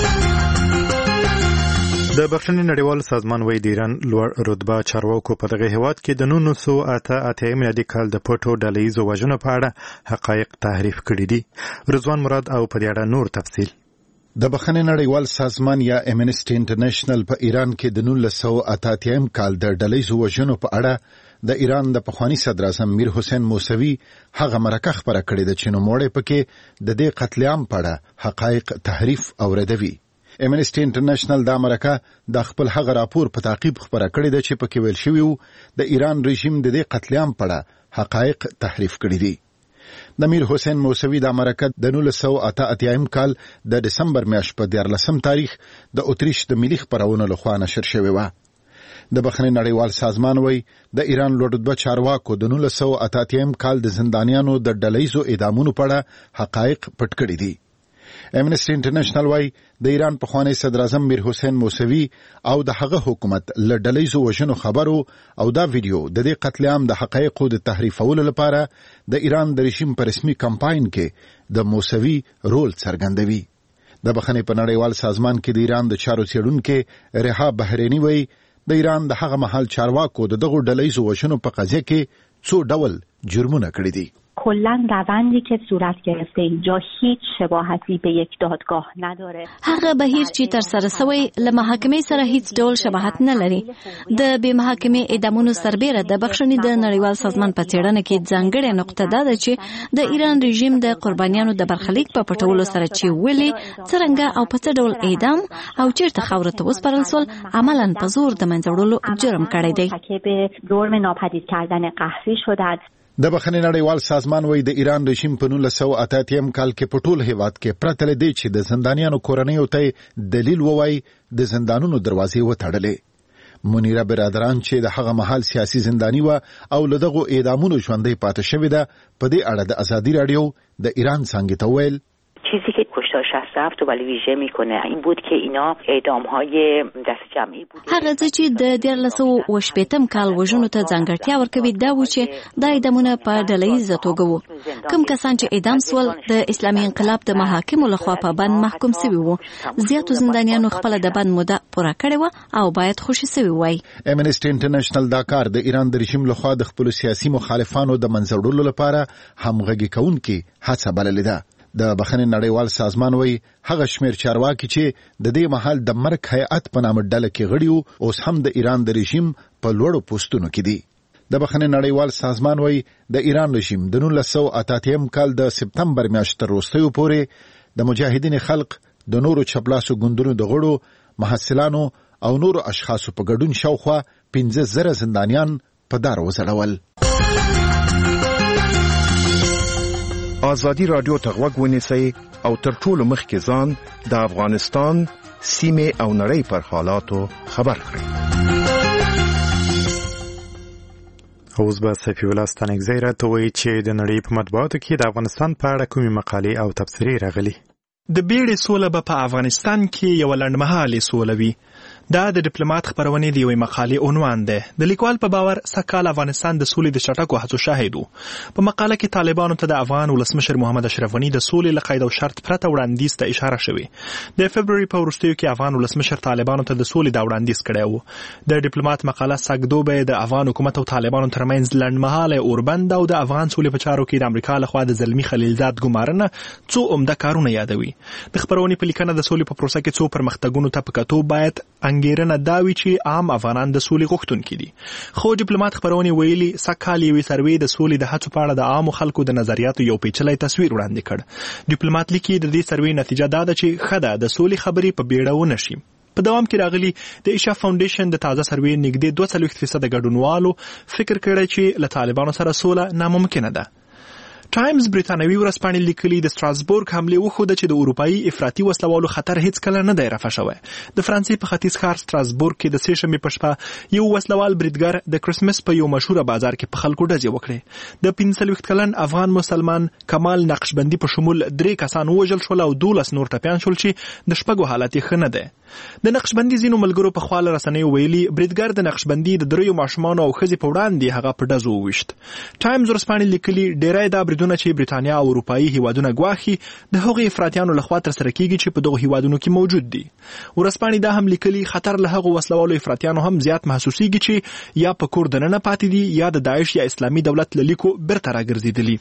د بخښنې نړیوال سازمان وایي د ایران لوړ رتبه چارواکو په دغه هیواد کې د 1988 میلادي کال د پټو ډلهییزو وژنو په اړه حقایق تحریف کړي دي. رضوان مراد او په دې اړه نور تفصیل. د بخښنې نړیوال سازمان یا امنسټي انټرنیشنل په ایران کې د 1988 کال د ډلهییزو وژنو په اړه د ایران د پخوانی صدر اعظم میر حسین موسوي هغه مرکه خبره کړې ده چې نوموړی پکې د دې قتل عام په اړه حقایق تحریف او ردوي. امنسټي انټرنیشنل دا مرکه د خپل هغه راپور په تعقیب خبره کړې ده چې پکې ویل شوی و د ایران رژیم د دې قتل عام په اړه حقایق تحریف کړي دي. د میر حسین موسوي دا مرکه د 1988 کال د دسمبر میاشتې په 14 تاریخ د اتریش د ملي خپرونو لخوا نشر شوی و. د بخښنې نړیوال سازمان وایي د ایران لوړ رتبه چارواکو د 1988 کال د زندانیانو د ډلهییزو اعدامونو په اړه حقایق پټ کړي دي. امنسټي انټرنیشنل وایي د ایران پخوانی صدر اعظم میر حسین موسوي او د هغه حکومت له ډلهییزو وژنو خبرو او دا ویډیو د دې قتل عام د حقایقو د تحریفولو لپاره د ایران د رژیم په رسمي کمپاین کې د موسوي رول څرګندوي. د بخښنې په نړیوال سازمان کې د ایران د چارو څېړونکي رها بحرینی وایي د ایران د هغه مهال چارواکو د دغو ډلهییزو وژنو په قضیه کې څو ډول جرمونه کړي دي. کلاً روندی که صورت گرفته اینجا هیچ شباهتی به یک دادگاه نداره. هغه بهیر چې تر سره شوی له محاکمې سره هیڅ ډول شباهت نه لري. د بې محاکمې اعدامونو سربیره د بخښنې د نړیوال سازمان په څېړنه کې ځانګړې نقطه ده چې د ایران رژیم د قربانیانو د برخلیک په پټولو سره چې ولې څرنګه او په څه ډول اعدام او چیرته خاورې ته وسپارل شول عملاً په زور د منځه وړلو جرم کړی دی. که به جرم ناپدید کردن قهری شدند. د بخښنې نړیوال سازمان وایي د ایران رژیم په 1988 کال کې په ټول هیواد کې پرته له دې چې د زندانیانو کورنیو ته دلیل ووایي د زندانونو دروازې وتړلې. منیره برادران چې د هغه مهال سیاسي زندانی و او له دغو اعدامونو ژوندۍ پاتې شوې ده په دې اړه د ازادي رادیو د ایران څانګې ته وویل چیزی که کشتار 67 رو ولی ویژه میکنه این بود که اینا اعدام‌های دست جمعی بود. هغه چې د 1918 کال وژنو ته ځانګړتیا ورکوي دا و چې د اعدامونه په ډله‌ایزه توګه وو. کوم کسان چې اعدام سول د اسلامي انقلاب د محاکمو لخوا په بند محکوم شوي وو. زیاتو زندانیانو خپل د بند موده پوره کړې و او باید خوشي شوي وای. امنیسټي انټرنیشنل دا کار د ایران د رژیم لخوا د خپل سیاسي مخالفانو د منځ وړلو لپاره همغږي کوونکې هڅه بللې ده. د بخښنې نړیوال سازمان وایي هغه شمیر چارواکي چې د دې مهال د مرګ هیئت په نامه ډله کې غړي وو اوس هم د ایران د رژیم په لوړو پوستونو کې دي. د بخښنې نړیوال سازمان وایي د ایران رژیم د 1988 کال د سپتمبر میاشتې تر وروستیو پورې د مجاهدین خلق د نورو چپلاسو ګوندونو د غړو محصلانو او نورو اشخاصو په ګډون شاوخوا 15,000 زندانیان په دار وځړول. ازادي رادیو ته غوږ ونیسئ او تر ټولو مخکې ځان د افغانستان سیمې او نړۍ پر حالاتو خبر کړئ. اوس به صفي الله ستانکزی راته وایي چې د نړۍ په مطبوعاتو کې د افغانستان په اړه کومې مقالې او تبصرې راغلي. د بیړې سوله به په افغانستان کې یو لنډمهالې سوله وي. دا د ډیپلوماټ خبرونې د یوې مقالې عنوان دی. د لیکوال په باور سږکال افغانستان د سولې د چټکو هڅو شاهد و. په مقاله کې طالبانو ته د افغان ولسمشر محمد اشرف غني د سولې له قید او شرط پرته وړاندیز ته اشاره شوې. د فبروري په وروستیو کې افغان ولسمشر طالبانو ته د سولې د وړاندیز کړی و. د ډیپلوماټ مقاله سګدوبه د افغان حکومت او طالبانو ترمنځ لنډمهاله اوربند او د افغان سولې په چارو کې د امریکا لخوا د زلمی خلیلزاد ګمارنه څو عمده کارونه یادوي. د خبرونې په لیکنه د سولې په پروسه کې څو پرمختګونو ته په کتو باید انګیرنه دا وي چې عام افغانان د سولې غوښتونکي دي. خو ډیپلوماټ خبرونه ویلي سږکال یوې سروې د سولې د هڅو په اړه د عامو خلکو د نظریاتو یو پیچلی تصویر وړاندې کړ. ډیپلوماټ لیکي د دې سروې نتیجه دا ده چې ښه ده د سولې خبرې په بیړه ونه شي. په دوام کې راغلي د ایشا فاونډیشن د تازه سروې نږدې 42% ګډونوالو فکر کړی چې له طالبانو سره سوله ناممکنه ده. ټایمز بریتانوي ورځپاڼې لیکلي د ستراسبورګ حمله وښوده چې د اروپایي افراطي وسلوالو خطر هیڅ کله نه دی رفع شوی. د فرانسې په ختیځ ښار ستراسبورګ کې د سې شنبې په شپه یو وسلوال بریدګر د کرسمس په یو مشهوره بازار کې په خلکو ډزې وکړې. د 45 کلن افغان مسلمان کمال نقشبندي په شمول 3 کسان ووژل شول او 12 نور ټپیان شول چې د شپږو حالت یې ښه نه دی. د نقشبندي ځینو ملګرو په خوا له رسنیو ویلي بریدګر د نقشبندي د 3 ماشومانو او ښځې په وړاندې هغه په ډزو وویشت. ټایمز ورځپاڼې لیکلي ډیری دا بریدونه چې بریتانیا او اروپایي هیوادونه ګواښي د هغو افراطیانو لخوا ترسره کیږي چې په دغو هیوادونو کې موجود دي. ورځپاڼې دا هم لیکلي خطر له هغو وسلوالو افراطیانو هم زیات محسوسیږي چې یا په کور دننه پاتې دي یا د داعش یا اسلامي دولت له لیکو بیرته راګرځېدلي.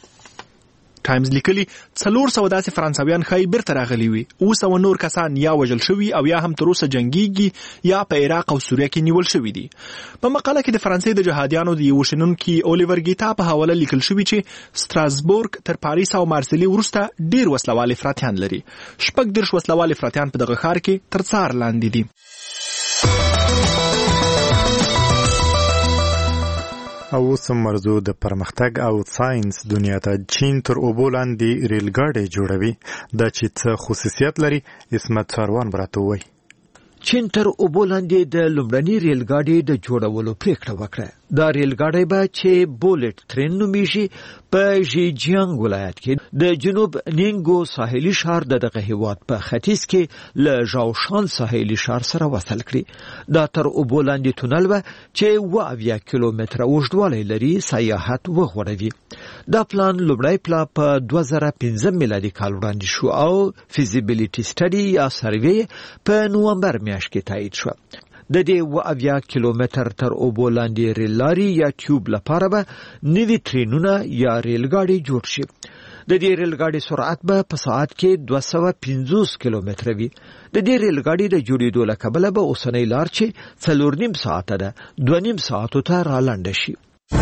ټایمز لیکلي 400 داسې فرانسویان ښایي بیرته راغلي وي. 200 نور کسان یا وژل شوي او یا هم تر اوسه جنګیږي یا په عراق او سوریه کې نیول شوي دي. په مقاله کې د فرانسې د جهادیانو د یو شنونکي اولیور ګیتا په حواله لیکل شوي چې ستراسبورګ تر پاریس او مارسیلي وروسته ډیر وسلوال افراطیان لري. 14 وسلوال افراطیان په دغه ښار کې تر څار لاندې دي. او سم مرزو د پرمختګ او ساينس دنیا ته چین تر اوبو لاندې ریلګاډي جوړوي. دا چې څه خصوصیت لري اسمت ساروان براته وایي. چین تر اوبو لاندې د لومړني ریلګاډي د جوړولو پریکړه وکړه. دا ریلګاډي به چې بولټ ترین نومیږي په ژیجیانګ ولایت کې د جنوب نینګو ساحلي ښار دغه هیواد په ختیځ کې له ژاوشان ساحلي ښار سره وصل کړي. دا تر اوبو لاندې تونل به چې 20 کیلومتره اوږدوالی لري سیاحت وغوړوي. دا پلان لومړی پلا په 2015 میلادي کال وړاندې شو او فیزیبیلیټي سټډي یا سروې په نومبر میاشت کې تایید شو. د دې 70 کیلومتر تر اوبو لاندې ریل لاري یا ټیوب لپاره به نوي ټرینونه یا ریل ګاډي جوړ شي. د دې ریل ګاډي سرعت به په ساعت کې 250 کیلومتر وي. د دې ریل ګاډي د جوړېدو له کبله به اوسنۍ لار چې 4.5 ساعته ده 2.5 ساعتو ته رالنډه شي.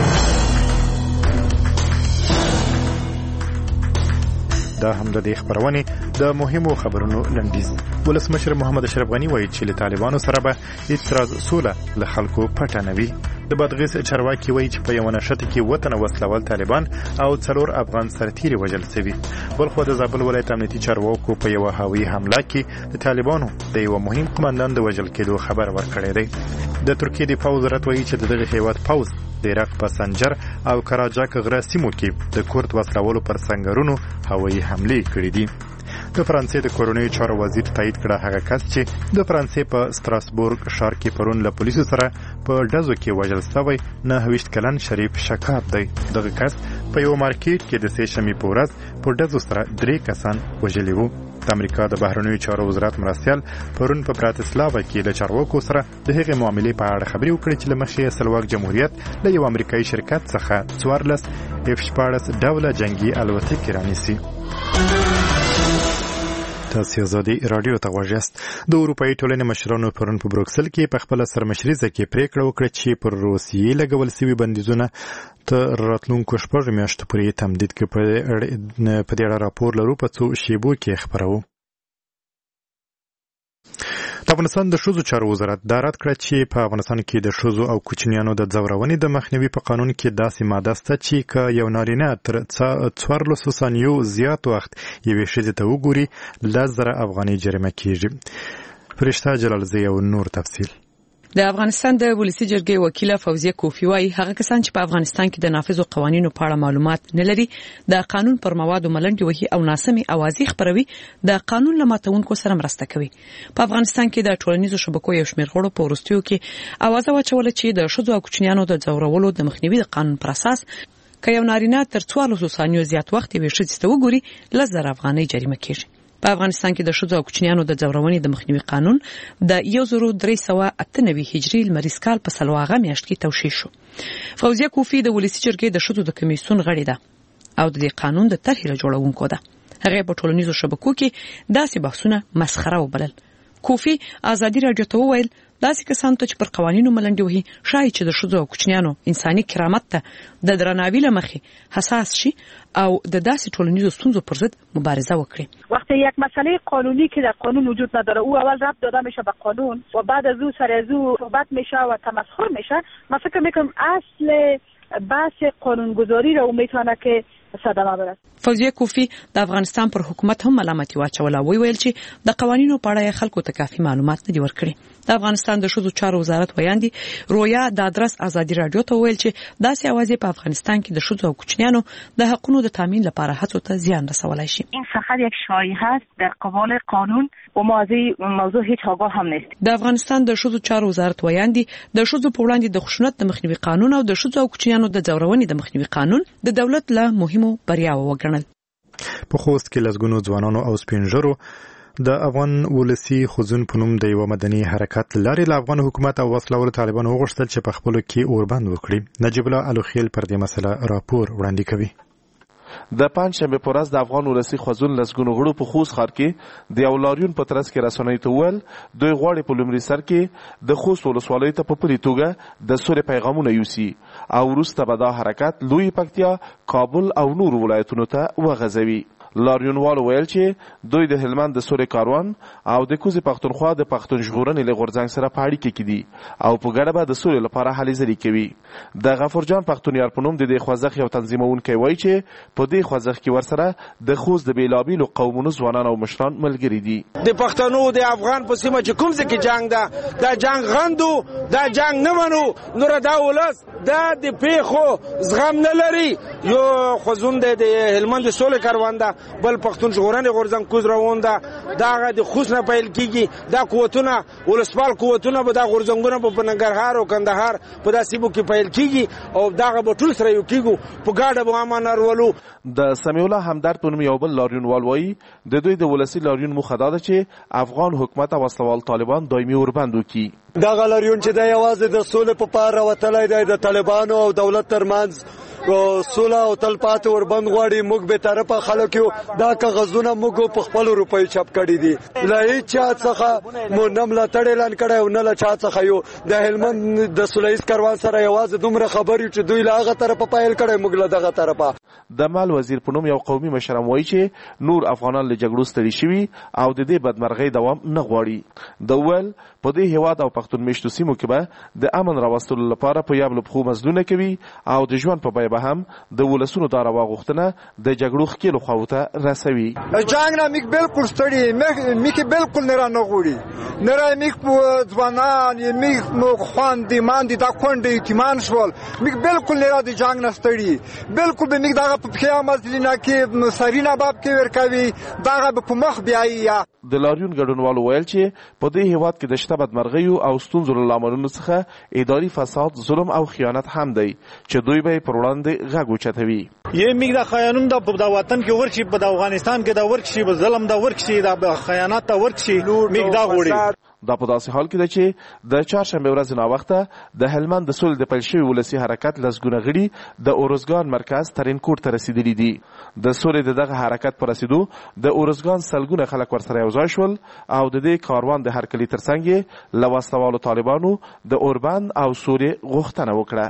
دا هم د دې خبرونه د مهمو خبرونو لنډیز. ولسمشر محمد اشرف غنی وایي چې له طالبانو سره به اعتراض سوله له خلکو پټه نه وي. د بادغیس چارواکي وایي چې په یو نشته کې وطن وسلوال طالبان او 4 افغان سرتیري وژل شوي. بلخو د زابل ولایت امنیتي چارواکو په یو هوایي حمله کې د طالبانو د یو مهم قومندان د وژل کېدو خبر ورکړی دی. د ترکیې د پوز وزارت وایي چې دغه هیواد پوز د عراق په سنجر او کراجاک غره سیمو کې د کورد وسلوالو پر سنگرونو هوایي حمله کړې دي. د فرانسې د کورونی چارو وزیر تایید کړه هغه کس چې د فرانسې په ستراسبورګ ښار کې پرون له پولیسو سره په ډزو کې وژل شوی 29 کلن شریف شکاب دی. دغه کس په یو مارکیټ کې د سې شنبې په ورځ په ډزو سره 3 کسان وژلي وو. د امریکا د بهرنیو چارو وزارت مرستیال پرون په براتسلاوا کې له چارواکو سره د هغې معاملې په اړه خبرې وکړې چې له مخې سلواک جمهوریت له یو امریکایي شرکت څخه 14 F-14 ډوله جنگي الوتکې رانیسي. تاسو زادي رادیو ته غواړئ. د اروپאי ټولنې مشرانو پرون په بروکسل کې په خپل سرمشريزه کې پریکړه وکړه چې پر روسیې لګول شوی بندیزونه تر راتلونکو 6 میاشتو پورې تمدید کړي. په دې اړه راپور لرو په څو شیبو کې خبرو. د افغانستان د ښځو چارو وزارت دا رد کړه چې په افغانستان کې د ښځو او کوچنیانو د ځورونې د مخنیوي په قانون کې داسې ماده شته چې که یو نارینه تر 14 ثانیو زیات وخت یوې ښځې ته وګوري 10,000 افغانۍ جریمه کیږي. فرشته جلالزی او نور تفصیل. د افغانستان د ولسی جرګې وکیله فوزیه کوفی وايي هغه کسان چې په افغانستان کې د نافذو قوانینو په اړه معلومات نه لري د قانون پر موادو ملنډي وهي او ناسمي اوازې خبروي د قانون لماتونکو سره مرسته کوي. په افغانستان کې د ټولنیزو شبکو یو شمېر غړو په ورستیو کې اوازه واچوله چې د ښځو او کوچنیانو د ځورولو د مخنیوي د قانون پر اساس که یو نارینه تر 14 ثانیو زیات وخت یوې ښځې ته وګوري 10,000 افغانۍ جریمه کیږي. په افغانستان کې د ښځو او کوچنیانو د ځورونې د مخنیوي قانون د 1398 هجري لمریز کال په سلواغه میاشت کې توشیح شو. فوزیه کوفی د ولسی جرګې د ښځو د کمیسیون غړې ده او د دې قانون د طرحې جوړونکو ده. هغه په ټولنیزو شبکو کې داسې بحثونه مسخره وبلل. کوفی ازادي رادیو ته وویل داسې کسان ته چې پر قوانینو ملنډي وهي شاید چې د ښځو او کوچنیانو انساني کرامت ته د درناوي لمخې حساس شي او د داسې ټولنیزو ستونزو پر ضد مبارزه وکړي. وقتی یک مسئله قانونی که در قانون وجود نداره او اول ربط داده میشه به قانون و بعد از او سر از او صحبت میشه و تمسخر میشه. من فکر میکنم اصل بحث قانونگذاری را میتونه که صدمه برسه. فوزیه کوفی د افغانستان پر حکومت هم ملامتي واچوله او ویل چې د قوانینو په اړه خلکو ته کافي معلومات نه دي ورکړي. د افغانستان د ښځو چارو وزارت ویاندي رویا د ادرس ازادي رادیو ته ویل چې داسې اوازې په افغانستان کې د ښځو او کوچنیانو د حقوقو د تامین لپاره هڅو ته زیان رسولای شي. این فقط یک شایعه است در قبال قانون و ما از این موضوع هیچ آگاه هم نیست. د افغانستان د ښځو چارو وزارت ویاندي د ښځو په وړاندې د خشونت د مخنیوي قانون او د ښځو او کوچنیانو د ځورونې د مخنیوي قانون د دولت له مهمو بریاوو وګڼل. په خوست کې لږګونو ځوانانو او سپینږیرو د افغان ولسی خوځون په نوم د یو مدني حرکت لارې له افغان حکومت او وسلوالو طالبانو وغوښتل چې په خپلو کې اوربند وکړي. نجیب الله الوخیل پر دې مسله راپور وړاندې کوي. د پنځشنبه په ورځ د افغان ولسی خوځون لسګونو غړو په خوست ښار کې د یو لاریون په ترڅ کې رسنۍ ته وویل دوی غواړي په لومړي سر کې د خوست ولسوالۍ ته په پلي توګه د سولې پیغامونه یوسي او وروسته به دا حرکت لوی پکتیا، کابل او نورو ولایتونو ته وغځوي. لاریونوالو ویل چې دوی د هلمند د سولې کاروان او د کوزې پښتونخوا د پښتون ژغورنې له غورځنګ سره په اړیکه کې دي او په ګډه به د سولې لپاره هلې ځلې کوي. د غفورجان پښتونیار په نوم د دې خوځښت یو تنظیمونکی وایي چې په دې خوځښت کې ورسره د خوست د بېلابېلو قومونو ځوانان او مشران ملګري دي. د پښتنو د افغان په سیمه چې کوم ځای کې جنګ ده دا جنګ غندو دا جنګ نه منو نور دا ولس دا د پیښو زغم نه لري. یو خوځون د هلمند د سولې کاروان ده بل پښتون ژغورنې غورځنګ کوز روان ده دا د خوست نه پیل کیږي دا قوتونه ولسوال قوتونه به دا غورځنګونه په ننګرهار او کندهار په داسې بو کې پیل کیږي او دا به ټول سره یو کیږي په ګاډه به امانر ولو. د سمیع الله همدرد په نوم یو بل لاریون والوایي د دوی د ولسی لاریون مخه دا ده چې افغان حکومت او وسلوال طالبان دایمي اوربند وکړي. دا لاریون چې د یوازې د سولې په پار راوتلی دی د طالبانو او دولت ترمنځ سوله او تلپاتې اوربند غواړي. موږ به طرفه خلک یو دا کاغذونه موږ په خپل روپۍ چاپ کړي دي له هیڅ چا څخه مو نه ملاتړ اعلان کړی او نه له چا څخه یو د هلمند د سولیز کاروان سره یوازې دومره خبرې چې دوی له هغه طرفه پیل کړی موږ له دغه طرفه. د مال وزیر په نوم یو قومي مشر وایي چې نور افغانان له جګړو ستړي شوي او د دې بدمرغۍ دوام نه غواړي. د ویل په دې هیواد او پښتون میشتو سیمو کې به د امن راوستلو لپاره په یابلو پخو مزلونه کوي او د ژوند په بیه به هم د ولسونو دا راواغوښتنه د جګړو ښکېلو خواو ته رسوي. جنګ نه موږ بالکل ستړي موږ بالکل نه غواړي نه را موږ په ځوانان موږ خواندې ماندې دا کونډې یتیمان شول موږ بالکل نه د جنګ نه ستړي بالکل به موږ دغه په پښه مزلونه کې سرینه باب کې ورکوي دغه به په مخ بیایي. د لاریون ګډونوالو ویل چې په دې هیواد کې د شته بدمرغیو او ستونزو له لاملونو څخه اداري فساد ظلم او خیانت هم دی چې دوی به پر وړاندې غږ اوچتوي. یې موږ د قانون د وطن کې ورشي په افغانستان کې د ورشي په ظلم د ورشي د خیانت د ورشي موږ دا غوړي. دا په داسې حال کې ده چې د چهارشنبې ورځې ناوخته د هلمند د سولې د پیل شوي ولسي حرکت لسګونه غړي د اورزګان مرکز ترینکوټ ته رسیدلي دي. د سولې د دغه حرکت په رسیدو د اورزګان سلګونه خلک ورسره یو ځای شول او د دې کاروان د هرکلي ترڅنګ یې له وسلوالو طالبانو د اوربند او سولې غوښتنه وکړه.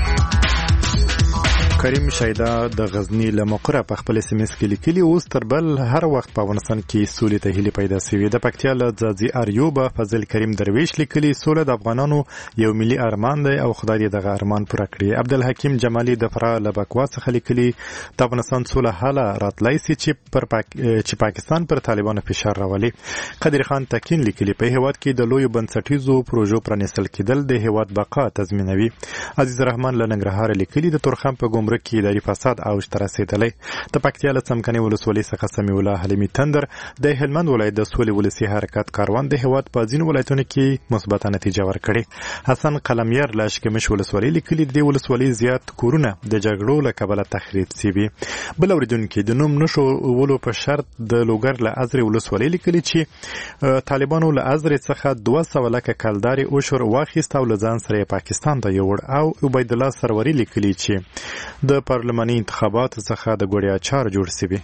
کریم شایدا د غزنی له موقره په خپل SMS کې لیکلي اوس تر بل هر وخت په افغانستان کې سولې ته هیله پیدا شوې. د پکتیا له ځاځي اریوب فضل کریم درویش لیکلي سوله د افغانانو یو ملي ارمان دی او خدای دې دغه ارمان پوره کړي. عبدالحکیم جمالي د فرا له بکوا څخه لیکلي د افغانستان سوله حاله راتلای سي چې پاکستان پر طالبانو فشار راولي. قدر خان تکین لیکلي په هیواد کې د لوی بنسټیزو پروژو پرانیستل کېدل د هیواد بقا تضمینوي. عزیز رحمان له ننګرهار لیکلي د تورخم په ګمرک کې اداري فساد اوج ته رسیدلی. د پکتیا له څمکني ولسوالۍ څخه سمیع الله حلیمي تندر د هلمند ولایت د سولې ولسي حرکت کاروان د هیواد په ځینو ولایتونو کې مثبته نتیجه ورکړې. حسن قلمیر له اشکمش ولسوالۍ لیکلي د ولسوالۍ زیات کورونه د جګړو له کبله تخریب شوي. بل اوریدونکي د نوم نشو ولو په شرط د لوګر له ازرې ولسوالۍ لیکلي چې طالبانو له ازرې څخه 200 لکه کلدارې اوشر واخیست او له ځان سره پاکستان ته یوړ. او عبید الله سروري لیکلي چې د پارلماني انتخاباتو څخه د ګوړیا چار جوړ شوی.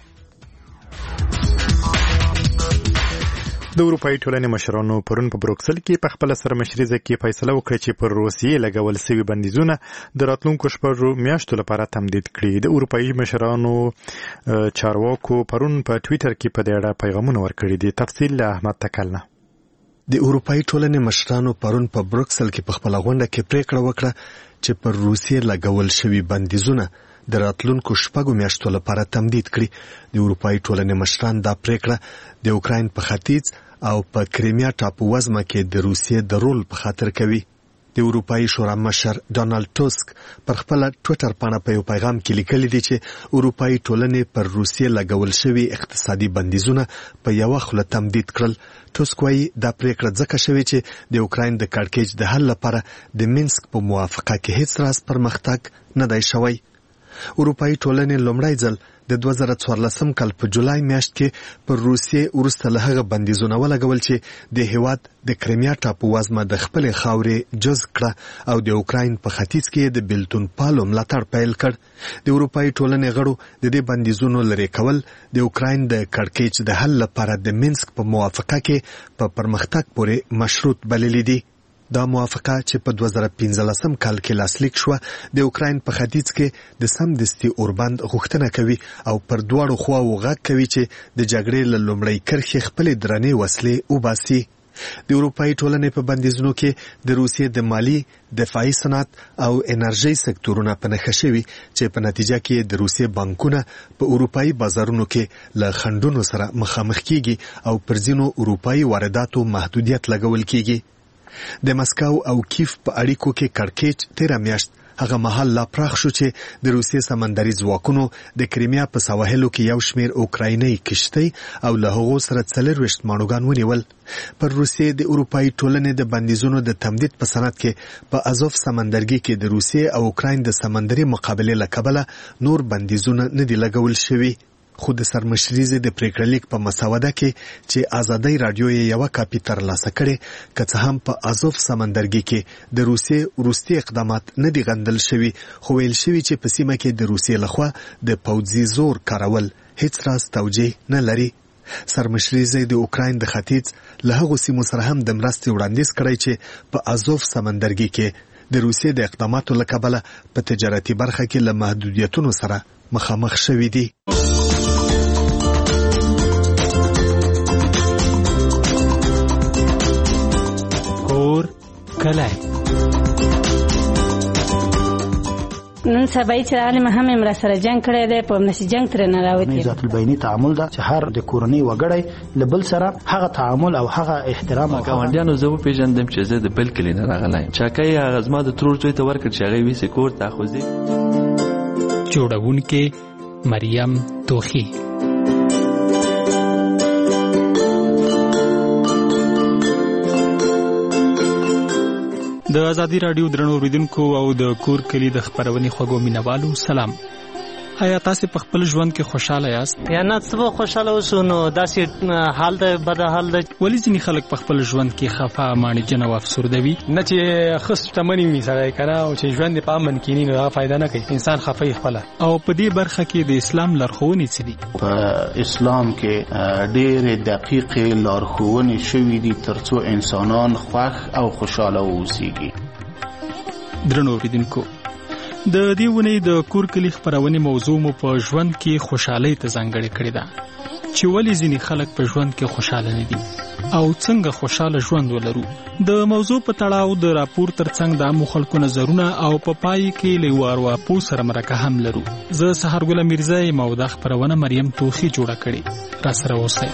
د اروپایي ټولنې مشرانو پرون په بروکسل کې په خپل سرمشریزه کې فیصله وکړه چې پر روسیې لګول شوي بندیزونه د راتلونکو شپږو میاشتو لپاره تمدید کړي. د اروپایي مشرانو چارواکو پرون په ټویټر کې په دې اړه پیغامونه ورکړي دي. تفصیل له احمد تکلنه. د اروپایي ټولنې مشرانو پرون په بروکسل کې په خپل غونډه کې پریکړه وکړه چې پر روسیې لګول شوي بندیزونه د راتلونکو شپږو میاشتو لپاره تمدید کړي. د اروپایي ټولنې مشران دا پریکړه د اوکراین په ختیځ او په کریمیا ټاپو وزمه کې د روسیې د رول په خاطر کوي. د اروپایي شورا مشر ډونالد ټوسک پر خپل ټویټر باندې په یو پیغام کې لیکلي دي چې اروپایي ټولنې پر روسیې لګول شوي اقتصادي بندیزونه په یو خله تمدید کړل. ټوسک وايي دا پریکړه ځکه شوې چې د اوکراین د کړکېچ د حل لپاره د مینسک په موافقه کې هیڅ راز پرمختګ نه دی شوی. اروپایي ټولنې لومړی ځل د 2014 کال په جولای میاشت کې پر روسیې وروسته له هغه بندیزونه ولګول چې د هیواد د کریمیا ټاپو وزمه د خپل خاورې جز کړه او د اوکراین په ختیځ کې د بیلتون پالو ملاتړ پیل کړ. د اروپایي ټولنې غړو د دې بندیزونو لرې کول د اوکراین د کړکېچ د حل لپاره د مینسک په موافقه کې په پرمختګ پورې مشروط بللي دي. دا موافقه چې په 2015 کال کې لاسلیک شو د اوکراین په ختیځ کې د سمدستي اوربند غوښتنه کوي او پر دواړو خواو غږ کوي چې د جګړې له لومړۍ کرښې خپل درنې وسلې وباسي. د اروپایي ټولنې په بندیزونو کې د روسیې د مالی، دفاعي صنعت او انرژي سکتورونه په نښه شوي چې په نتیجه کې د روسیې بانکونه په اروپایي بازارونو کې له خنډونو سره مخامخ کیږي او پر ځینو اروپایي وارداتو محدودیت لګول کیږي. د مسکو او کیف په اړیکو کې کړکېچ 13 میاشت هغه مهال لا پراخ شو چې د روسیې سمندري ځواکونو د کریمیا په سواحلو کې یو شمیر اوکرایني کشتۍ او له هغو سره 24 ماڼوګان ونیول. پر روسیې د اروپایي ټولنې د بندیزونو د تمدید په سند کې په ازوف سمندرګي کې د روسیې او اوکراین د سمندري مقابلې له کبله نور بندیزونه نه دي لګول شوي. خو د سرمشریزې د پریکړه لیک په مسوده کې چې آزادۍ رادیو یې یو کاپي ترلاسه کړي که څه هم په ازوف سمندرګي کې د روسیې وروستي اقدامات نه دي غندل شوي، خو ویل شوي چې په سیمه کې د روسیې لخوا د پوځي زور کارول هیڅ راز توجیه نه لري. سرمشریزې د اوکراین د ختیځ له هغو سیمو سره هم د مرستې وړاندیز کړی چې په ازوف سمندرګي کې د روسیې د اقداماتو له کبله په تجارتي برخه کې له محدودیتونو سره مخامخ شوي دي. کلای نن سبا چې عالم هم امر سره جنگ کړی دی په نشي جنگ تر نه راوتی. ذات البینی تعامل دا چې هر د کورنۍ وګړي لبل سره هغه تعامل او هغه احترام او ګاونډیانو زه په پیژندم چې زه د بل کلی نه راغلایم. چاکای هغه زما د ترور زوی ته ورکړ چې هغه ویسه کور ته خوځي. جوړونکې مریم توخی. د ازادي رادیو درنو اوریدونکو او د کور کلی د خبرونې خوږو مینوالو سلام. آیا تاسو په خپل ژوند کې خوشاله یاست؟ یا نه څه خوشاله اوسو نو داسې حال د بد حال د ولی ځینې خلک په خپل ژوند کې خفه مانی جن او افسرده وي نه چې خص تمنې می سره کنه او چې ژوند په امن کې نه فائدہ نه کوي انسان خفه خپل. او په دې برخه کې د اسلام لارښوونې څه دي؟ په اسلام کې ډېر دقیق لارښوونې شوې دي ترڅو انسانان خوښ او خوشاله اوسېږي. درنو اوریدونکو د دې ونې د کور کلی خبرونه موضوع مو په ژوند کې خوشحالي ته ځانګړې کړې ده چې ولې ځینې خلک په ژوند کې خوشاله نه دي او څنګه خوشاله ژوند ولرو. د موضوع په تړاو د راپور ترڅنګ د عامو خلکو نظرونه او په پای کې لیوار واپو سره مرکه هم لرو. زه سحرګل میرزا یم او د خبرونه مریم توخی جوړه کړې. را سره اوسئ.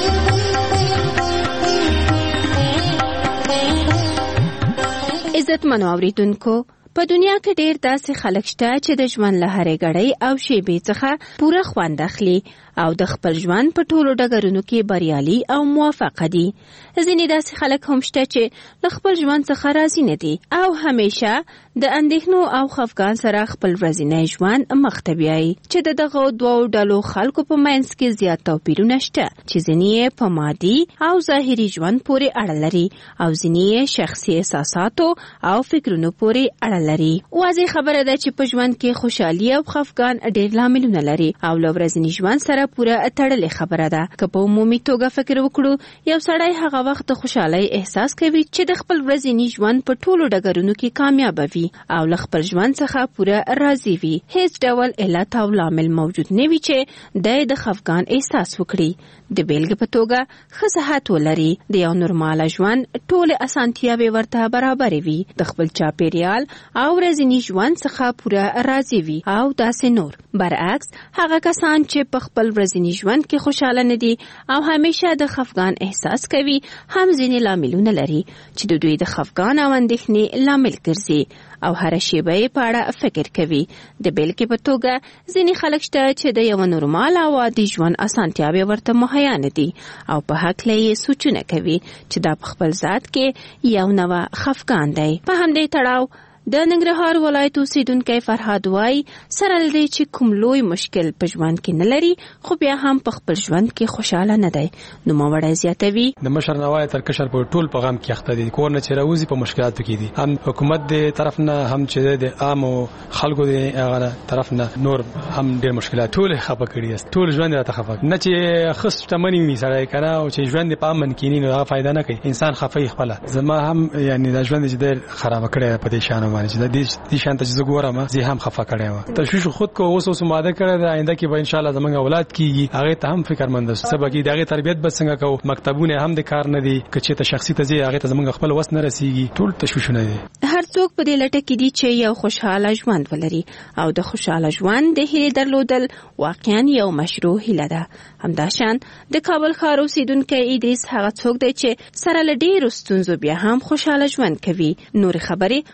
عزت منو اوریدونکو، په دنیا کې ډېر داسې خلک شته چې د ژوند له هرې ګړۍ او شیبې څخه پوره خوند اخلي او د خپل ژوند په ټولو ډګرونو کې بریالي او موفق دي. ځینې داسې خلک هم شته چې له خپل ژوند څخه راضي نه دي او همیشه د اندېښنو او خفګان سره خپل ورځنی ژوند مخ ته بیایي چې د دغو دوو ډلو خلکو په منځ کې زیات توپیرونه شته چې ځینې یې په مادي او ظاهري ژوند پورې اړه لري او ځینې یې شخصي احساساتو او فکرونو پورې اړه لري. واضح خبره ده چې په ژوند کې خوشحالي او خفګان ډېر لاملونه لري او له ورځني ژوند سره پوره تړلې خبره ده. که په عمومي توګه فکر وکړو، یو سړی هغه وخت د خوشحالۍ احساس کوي چې د خپل ورځني ژوند په ټولو ډګرونو کې کامیاب وي او له خپل ژوند څخه پوره راضي وي. هیڅ ډول علت او لامل موجود نه وي چې د خفګان احساس وکړي. د بیلګې په توګه ښه صحت ولري، د یو نورماله ژوند ټولې اسانتیاوې ورته برابرې وي، د خپل چاپیریال او ورځني ژوند څخه پوره راضي وي او داسې نور. برعکس هغه کسان چې په خپل ورځني ژوند کې خوشاله نه دي او همیشه د خفګان احساس کوي هم ځینې لاملونه لري چې د دوی د خفګان او اندېښنې لامل ګرځي او هر شیبه یې په اړه فکر کوي. د بیلګې په توګه ځینې خلک شته چې د یو نورمال او عادي ژوند اسانتیاوې ورته مهیا نه دي او په هکله یې سوچونه کوي چې دا په خپل ذات کې یو نوع خفګان دی. په همدې تړاو د ننګرهار ولایت اوسیدونکی فرهاد وای سره لري چې کوم لوی مشکل په ژوند کې نه لري خو بیا هم په خپل ژوند کې خوشاله نه دی. نو موړی زیاتوي د مشر نوای تر کشر په ټول پیغام کې اخته دي، کور نه چې راوځي په مشکلاتو کې دي، هم حکومت د طرف نه هم چې د عام خلکو د هغه طرف نه نور هم ډېر مشکلات ټول خپه کړي است. ټول ژوند راته خپه نه چې خص تمنې می سره کنه او چې ژوند په امن کې نه فائدہ نه کوي، انسان خفه خپل. زما هم یعنی د ژوند چې ډېر خراب کړي په دې شان باندې چې د دې شانته چې ګورم زه هم خفه کړم. تشویش خود کو اوس ماده کړه د آینده کې به ان شاء الله زمونږ اولاد کیږي، هغه ته هم فکرمند اوسه سبا کې دغه تربیت به څنګه کو، مکتبونه هم د کار نه دي چې ته شخصي ته هغه ته زمونږ خپل وس نه رسیږي. ټول تشویشونه دي. هر څوک په دې لټه کې دي چې یو خوشحاله ژوند ولري او د خوشحاله ژوند د هیلې درلودل واقعا یو مشروع هیله ده. همداشان د کابل ښار اوسیدونکی ادریس هغه څوک دی چې سره له ډېرو ستونزو بیا هم خوشحاله ژوند کوي. نور خبرې له نوم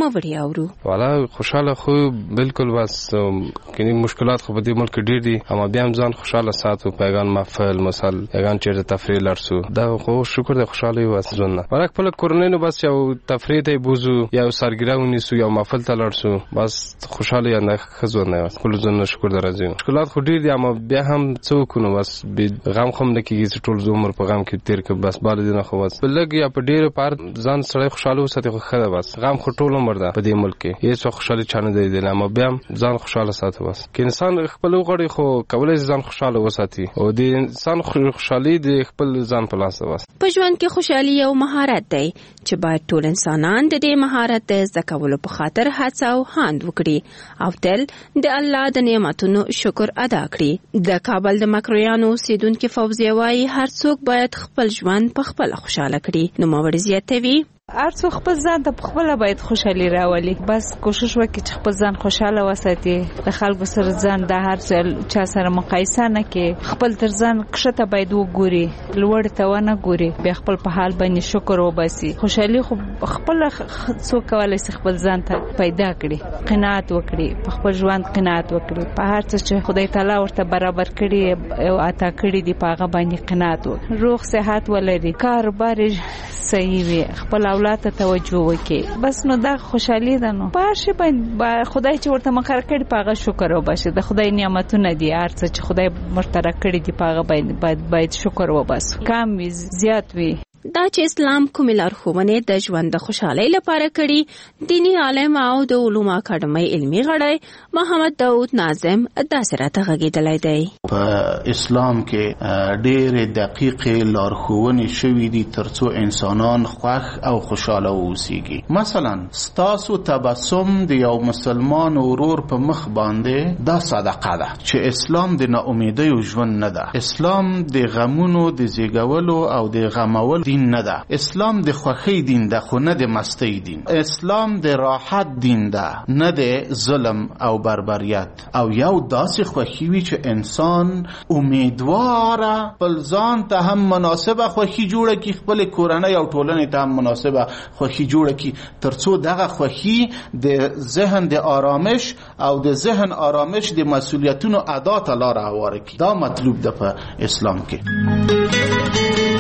نوموړي اورو. والا خوشاله خو بالکل بس کینی مشکلات خو په دې ملک ډیر دي اما بیا هم ځان خوشاله ساتو پیغام محفل مثال پیغام چې تفریح لرسو دا خو شکر د خوشاله وس ځنه ورک په کورنۍ نو بس یو تفریح ته بوزو یا سرګراونی سو یا محفل ته لرسو بس خوشاله یا نه خزونه کول ځنه شکر درځو مشکلات خو ډیر دي اما بیا هم څوک نو بس غم خم نه کیږي ټول عمر په غم کې تیر ک بس بال دي نه خو بس بلګ یا په ډیر پر ځان سره خوشاله وساتي خو خره بس غم خو ټول عمر ده په دې ملک کې هیڅ خوشاله چانه دی نه اما بیا ځان خوشاله ساتي بس کې انسان خپل غړي خو کولای ځان خوشاله وساتي او د انسان خوشحالي د خپل ځان په لاس ده. په ژوند کې خوشحالي یو مهارت دی چې باید ټول انسانان د دې مهارت د زده کولو په خاطر هڅه او هاند وکړي او تل د الله د نعمتونو شکر ادا کړي. د کابل د مکرویانو اوسیدونکو فوزیه وايي هر څوک باید خپل ژوند په خپل خوشاله کړي. نو موري زیاتوي ارڅو خپل ځان ته خپل باید خوشحالي راولي بس کوشش وکړي چې خپل ځان خوشاله وساتي د خلکو سره ځان د هر چا سره مقایسه نه کې خپل تر ځان کښته باید وګوري لوړ ته ونه ګوري بیا خپل په حال باندې شکر وباسي. خوشحالي خو خپل څوک کولای شي خپل ځان ته پیدا کړي قناعت وکړي په خپل ژوند قناعت وکړي په هر څه چې خدای تعالی ورته برابر کړي او عطا کړي دی په هغه باندې قناعت وکړي روغ صحت ولري کاروبار صحیح وي خپل اولاد ته توجه وکړي بس نو دا خوشحالي ده. نو په هر شي باندې خدای چې ورته مقرر کړي په هغه شکر وباسي د خدای نعمتونه دي هر څه چې خدای مشترک کړي دي په هغه باید شکر وباسو کم وي زیات وي. دا چې اسلام کومې لارښوونې د ژوند د خوشحالۍ لپاره کړي دینی عالم او د علومو اکاډمۍ علمي غړی محمد داود ناظم داسې راته غږېدلی دی. په اسلام کې ډېرې دقیقې لارښوونې شوي دي ترڅو انسانان خوښ او خوشحاله واوسیږي. مثلا ستاسو تبسم د یو مسلمان ورور په مخ باندې دا صدقه ده چې اسلام د ناامیدیو ژوند نه ده. اسلام د غمونو د زیږولو او د غمولو دین نه ده. اسلام د خوښۍ دین ده خو نه د مستی دین. اسلام د راحت دین ده نه د ظلم او بربریت او یو داسې خوښي وي چې انسان امیدواره خپل ځان ته هم مناسبه خوښي جوړه کړي خپل کورنۍ او ټولنې ته هم مناسبه خوښي جوړه کړي ترڅو دغه خوښي د ذهن د آرامش او د ذهن آرامش د مسؤلیتونو ادا ته لار هواره کړي. دا مطلوب ده په اسلام کې.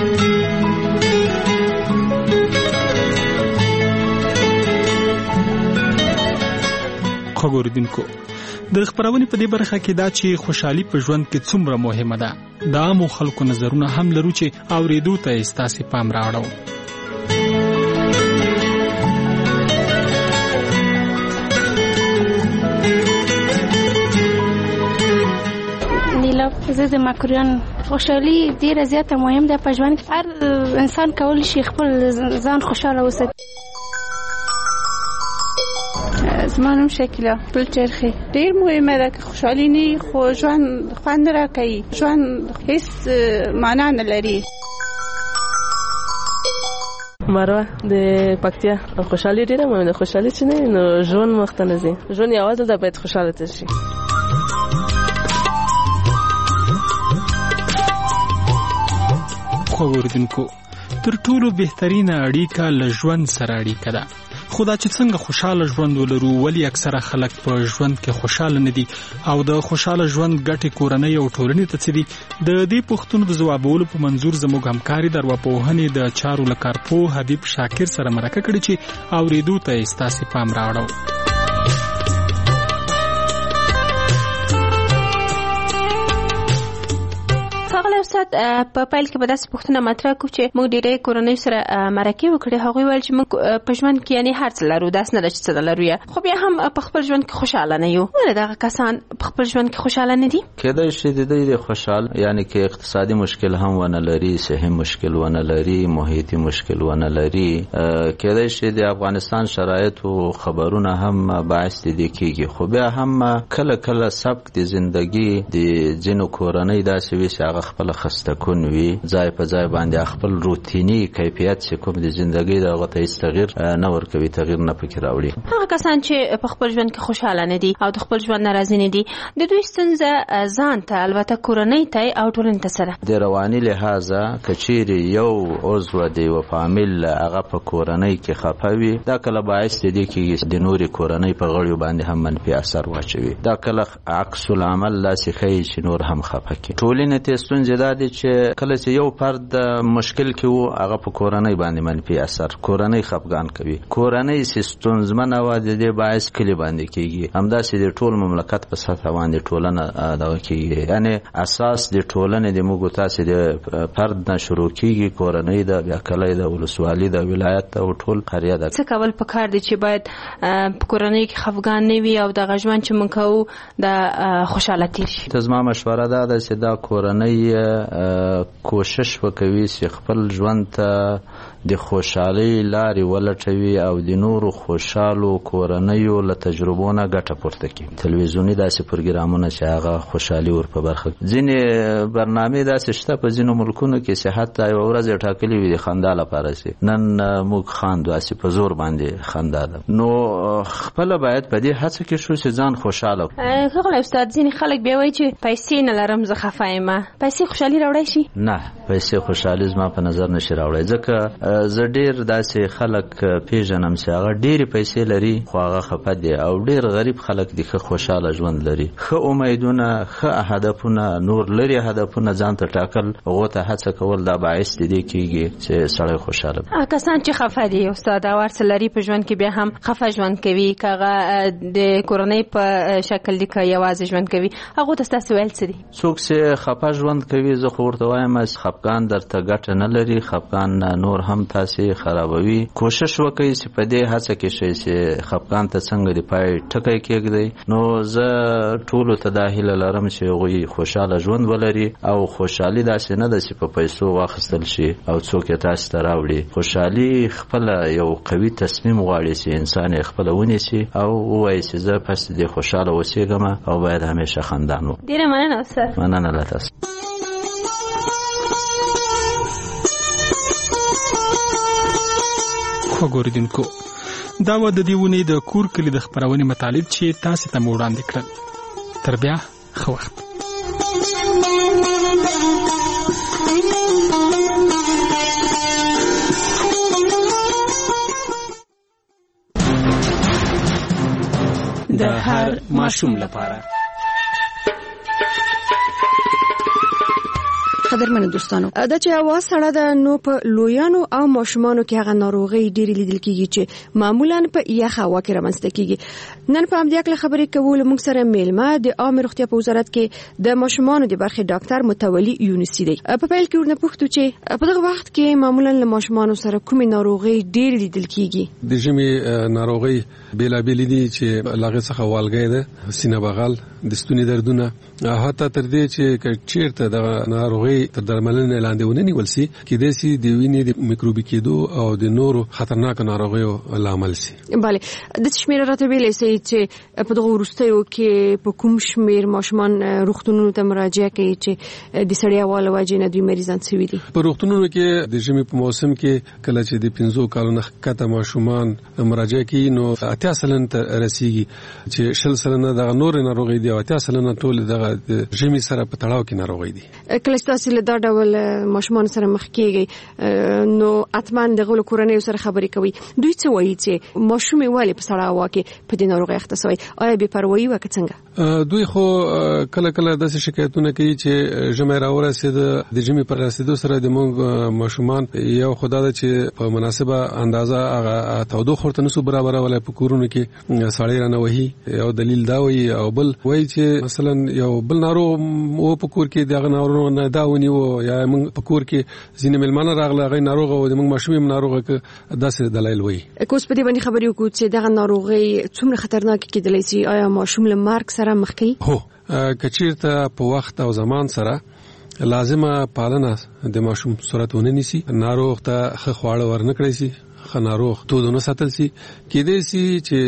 خبردونکو د خبرونې په دې برخه کې دا چې خوشحالي په ژوند کې څومره مهمه ده د عامو خلکو نظرونه هم لرو چې اوریدو ته ستاسو پام راوړو. نیلا زه د مکرویان خوشحالي ډیره زیاته مهم ده په ژوند کې هر انسان کولی شي خپل ځان خوشاله وساتي. زما نوم شکیلا بل چرخی ډیر مهمه ده که خوشحالي نه خو ژوند خوند راکوي ژوند هیڅ معنا نه لري. مروه د پکتیا خوشحالي ډیره مهمه ده خوشحالي چې نه نو ژوند مخته نه ځي ژوند یوازې ده باید خوشاله شي. خو ورودونکو تر ټولو بهترینه اړیکه له ژوند سره اړیکه ده. خدا چې څنګه خوشاله ژوند ولرو ولی اکثره خلک په ژوند کې خوشاله نه دي او د خوشاله ژوند ګټې کورنۍ او ټولنې ته څه دي د دې پوښتنو د ځوابولو په منظور زموږ همکاري د ارواپوهنې د چارو له کارپوه حبیب شاکر سره مرکه کړې چې اوریدو ته ستاسو پام راوړو. استاد په پیل کې به داسې پوښتنه مطرح کړو چې موږ ډېرې کورنۍ سره مرکې وکړې هغوی ویل چې موږ په ژوند کې یعنی هر څه لرو داسې نه ده چې څه لرو خو بیا هم په خپل ژوند کې خوشحاله نه یو. ولې دغه کسان په خپل ژوند کې خوشحاله نه دي؟ کېدای شي د دوی خوشحال یعنی کې اقتصادي مشکل هم ونه لري صحي مشکل ونه لري محیطي مشکل ونه لري کېدای شي د افغانستان شرایط او خبرونه هم باعث دي کېږي خو بیا هم کله کله سبک د ژوندۍ د جنو کورنۍ داسې وي چې هغه خپل خسته کن وي ځای په ځای باندې خپل روتینی کیفیت چې کوم د ژوندۍ دغه ته تغیر نه ورکوي تغیر نه پکې راوړي. هغه کسان چې په خپل ژوند کې خوشاله نه دي او د خپل ژوند ناراضي نه دي د دوی ستونزه ځان ته البته کورنۍ ته او ټولنې ته سره د رواني لحاظه کچيري یو عضو دی او فامیل هغه په کورنۍ کې خفوي دا کله باعث دی چې د نوري کورنۍ په غړیو باندې هم منفي اثر واچوي. دا کله عکس العمل لاسي خي چې نور هم خفکي. ټولنې ته ستونزه ده چې کله چې یو فرد مشکل کې وو هغه په کورنۍ باندې منفي اثر کورنۍ خفګان کوي. کورنۍ سیستمزمن او د دې باعث کلی باندې کیږي همداسې د ټول مملکت په سطح باندې ټولنه دا کیږي. یعنی اساس د ټولنې د موږ تاسو د فرد نه شروع کیږي کورنۍ دا بیا کله د ولسوالۍ د ولایت او ټول قريه ده. څه کول پکار دي چې باید په کورنۍ کې خفګان نه وي او د غژوند چې مونږ کوو د خوشاله تیر شي. تزما مشوره ده چې دا کورنۍ کوشش وکوي چې خپل ژوند ته د خوشحالي لارې ولټوي او د نورو خوشحالو کورنیو له تجربونه ګټه پورته کړي. تلویزیونی داسې پروګرامونه چې هغه خوشحالي ور په برخه ځینې برنامه داسې شته په ځینو ملکونو کې چې حتی یو ورځ ټاکلې وي د خندا لپاره سي نن موږ خاندو اسی په زور باندې خندا ده. نو خپل باید په دې هڅه کې شو چې ځان خوشاله. هغه استاد ځینې خلک بیا وایي چې پیسې نه لرم زه خفه یم. پیسې خوشحالي راوړی شي؟ نه پیسې خوشحالي زما په نظر نشي راوړی ځکه زه ډیر داسې خلک پیژنم چې هغه ډېرې پیسې لري خو هغه خفه دي او ډیر غریب خلک دي ښه خوشاله ژوند لري ښه امیدونه ښه هدفونه نور لري هدفونه ځان ته ټاکل هغو ته هڅه کول دا باعث دی کېږي چې سړی خوشاله وي. کسان چې خفه دي استاد او ورڅ لري په ژوند کې بیا هم خفه ژوند کوي که هغه د کورنۍ په شکل دي که یوازې ژوند کوي هغو ته ستاسو ویل څه دي؟ څوک چې خفه ژوند کوي زه خو ورته وایم خفګان درته ګټه نه لري خفګان نور هم تاسې خرابوي. کوشش وکړئ چې په دې هڅه کې شئ چې خفګان ته څنګه د پای ټکی کېږدئ. نو زه ټولو ته دا هیله لرم چې هغوی خوشحاله ژوند ولري او خوشحالي داسې نه ده چې په پیسو واخیستل شي او څوک یې تاسو ته راوړي. خوشحالي خپله یو قوي تصمیم غواړي چې انسان یې خپله ونیسي او ووایي چې زه پس دې خوشحاله اوسېږم او باید همیشه خندان وم. ډېره مننه استاد. مننه له تاسو. خوګوریدونکو دا و د دې ونې د کور کلی د خبرونې مطالب چې تاسو ته وړاندې کړل. تر بیا ښه وخت. د هر ماشوم لپاره قدرمن دوستانو دا چې اواز سره ده نو په لویانو او ماشومانو کې هغه ناروغي ډېری لیدل کیږي چې معمولا په یخه هوا کې رامنځته کیږي. نن په همدې اړه خبرې کوو موږ سره میلمه د عامه روغتیا په وزارت کې د ماشومانو د برخې ډاکټر متولي یونسي دی. په پیل کې ورنه پوښتو چې په دغه وخت کې معمولا له ماشومانو سره کومې ناروغي ډېری لیدل کیږي؟ د ژمي ناروغي بیلابېلې دي چې لاغې څخه والګی ده سینه بغل د ستوني دردونه حتی تر دې چې چیرته د ناروغي تر درملنې لاندې ونیول شي کېدای شي د وینې د میکروبي کېدو او د نورو خطرناک ناروغیو لامل شي. بله د شمیر راته ویلې سي چې په دغه وروستیو کې په کوم شمیر ماشومان روغتونونو ته مراجعه کوي چې د سړی حواله وجې نه دوی مریضان شوي دي؟ په روغتونونو کې د ژمي په موسم کې کله چې د 15 کالو نه ښکته ماشومان مراجعه کوي نو 80% ته رسیږي چې 60% دغه نور ناروغي دي او 80% ټول دغه ژمي سره په تړاو کې ناروغي دي. کله چې تاسو له دا ډول ماشومان سره مخ کیږي نو اتمن دغه کورنۍ سره خبرې کوي دوی څه وایي چې ماشوم والي په سړا واکه په دې ناروغي اخته شوی آیا به پروايي وکړي څنګه؟ دوی خو کله کله د شکایتونه کوي چې ژمي راورسید د ژمي پر رسیدو سره د موږ ماشومان یو خدای د چې په مناسبه اندازه هغه تودوخه ورته نسو برابر ولای په کورونو کې سړی رانه وهي یو دلیل دا وایي او بل وایي چې مثلا یو بل ناروغ او په کور کې دغه ناروغ نه دا ونیو یا موږ په کور کې ځینې ملمانه راغله غي ناروغ او د موږ ماشوم ناروغه کې داسې دلایل وایي. کوس په دې باندې خبرې وکړو چې دغه ناروغي څومره خطرناک کېدلی شي آیا ماشوم له مرګ سره مخ کوي؟ هو کچیرته په وخت او زمان سره لازمه پالنه د ماشوم صورت ونیسي ناروغ ته خواړه ورنکړي شي ناروغ تو دونه ساتل شي کېدای شي چې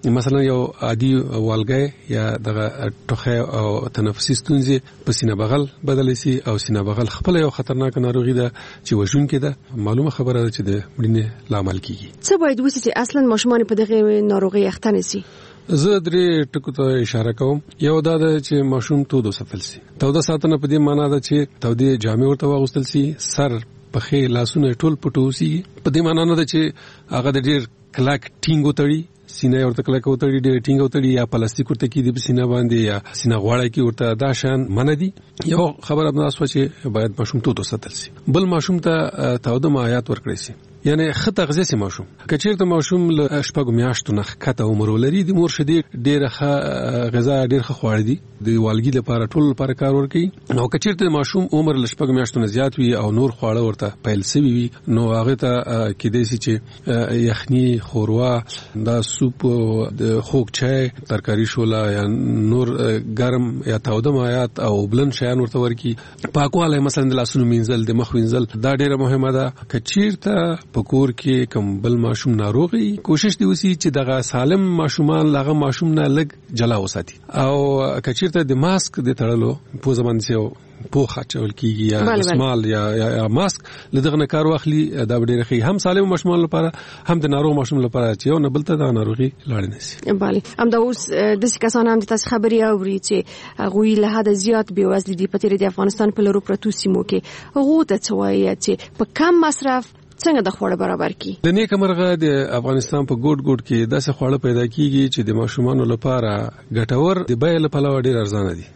مثلا یو عادي والګي یا دغه ټوخه او تنفسي ستونزې په سینه بغل بدل شي او سینه بغل خپل یو خطرناک ناروغي ده چې وژونکې ده. معلومه خبره ده چې د مړینې لامل کیږي. څه باید وشي چې اصلا ماشومان په دغه ناروغي اخته نشي؟ زه درې ټکو ته اشاره کوم. یو دا ده چې ماشوم تود وساتل شي. تود ساتنه په دې معنی ده چې تودې جامې ورته واغوستل شي، سر پخې لاسونه ټول پټوسي. په دې معنی نه ده چې هغه د ډېر کلاک ټینګ وتړي، سینه ورته کلاک وتړي، ډېر ټینګ وتړي یا پلاستیک ورته کې د سینه باندې یا سینه غواړي کې ورته دا شان منه دي. یو خبره ده چې باید ماشوم تود وساتل شي. بل ماشوم ته تود مایات ورکړي شي، یعنی خطه غذا سي ماشوم کچیرته ماشوم ل شپږ میاشتو نه خطه عمر ولري د مور شدي ډیره غذا ډیره خوړ دي د والګي لپاره ټول لپاره کار ورکي. نو کچیرته ماشوم عمر ل شپږ میاشتو نه زیات وي او نور خواړه ورته پیل سوي وي نو هغه ته کې دي چې یخني، خوروا، دا سوپ، د خوږ چای، ترکاری شولا یا نور ګرم یا تاوده مایات او بلند شیان ورته ورکي. پاکواله مثلا د لاسونو مینځل، د مخ وینځل دا ډیره مهمه ده. کچیرته پکور کې کوم بل ماشوم ناروغي کوشش دی وسی چې دغه سالم ماشومان لغه ماشوم نه لګ جلا وساتي. او کچیرته د ماسک د تړلو په زمانه سه پوخه چول کیږي یا اسمال یا ماسک لدغه نه کار واخلي دا ډیره خي هم سالم ماشومان لپاره هم د ناروغ ماشوم لپاره چې یو نه بل ته د ناروغي لاړ نه شي. بله هم دا اوس د کسان هم د تاسو خبري اوري چې هغه له حد زیات بي وزن دي په تیر د افغانستان په لورو پروتو سیمو کې هغه ته څوایي چې په کم مصرف څنګه د خوړ برابر کی. د نیک مرغه د افغانستان په ګوټ ګوټ کې داسې خوړ پیدا کیږي چې د ماشومان لپاره ګټور د بیل په لور ډیر ارزانه دي.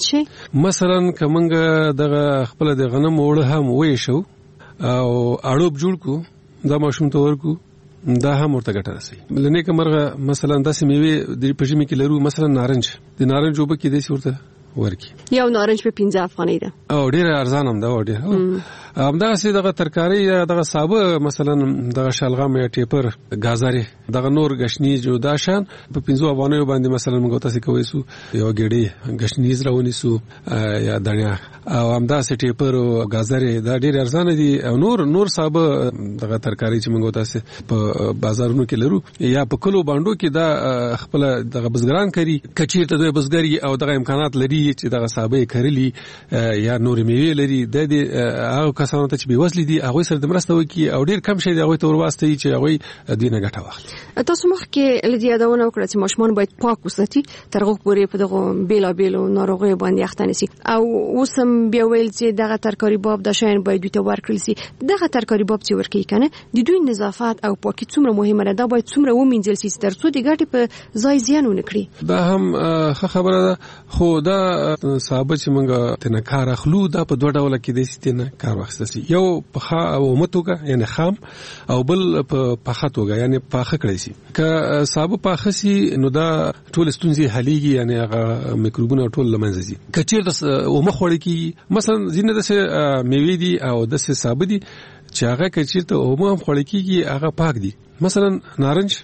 مثلا کومنګ دغه خپل د غنم وړه هم وې شو او اړوب جوړ کو دا ماشوم ته ورکو دا هم ورته ګټه رسي. لنه کومرغه مثلا داسې میوه د پښیمه کې لرو، مثلا نارنج، د نارنج وب کې داسې ورته ورکی. یو نارنج په 15 افغانۍ ده او ډیر ارزان هم ده. ډیر همدا سي دغه ترکاری یا دغه سابه مثلا دغه شلغم یا ټیپر، گازاري، دغه نور غشنی جو دا شان په 15 افغانۍ باندې مثلا موږ تاسو کوي سو یو ګډي غشنیز راونی سو یا دنیا او همدا سي ټیپر او گازاري دا ډیر ارزان دي. او نور سابه دغه ترکاری چې موږ تاسو په بازارونو کې لرو یا په کلو باندې کې دا خپل دغه بزګران کوي. کچیرته د بزګری او دغه امکانات لري چې دغه سابه کړلی یا نور میوه لري د هغه کسانو ته چې بیوزل دي هغه سره د مرسته وکي او ډیر کم شي هغه ته ورواستي چې هغه دینه ګټه واخلي. تاسو مخ کې لدی یادونه وکړه چې ماشومان باید پاک وساتي ترغه پورې په دغه بیلابیلو ناروغي باندې اخته نشي. او اوسم بیا ویل چې دغه ترکاری باب د شاین باید ته ورکړل شي. دغه ترکاری باب چې ورکی کنه د دوی نظافت او پاکي څومره مهمه ده، باید څومره ومنځل شي ترڅو د ګټې په ځای زیان ونه کړي. دا هم خبره ده. خو دا صاحب چې موږ تنه کار اخلو دا په دوه ډول کې د ستنه کار واخستل. یو پخا او متوګه یعنی خام او بل په پخاتوګه یعنی پاخه کړی شي. که صاحب پاخه سي نو دا ټول ستونزې حليږي، یعنی هغه میکروبونه ټول لمنځه ځي. کچیر د او مخوړی کی مثلا زینه د میوه دي او د صاحب دي چې هغه کچیر ته او هم خوړی کیږي هغه پاک دي. مثلا نارنج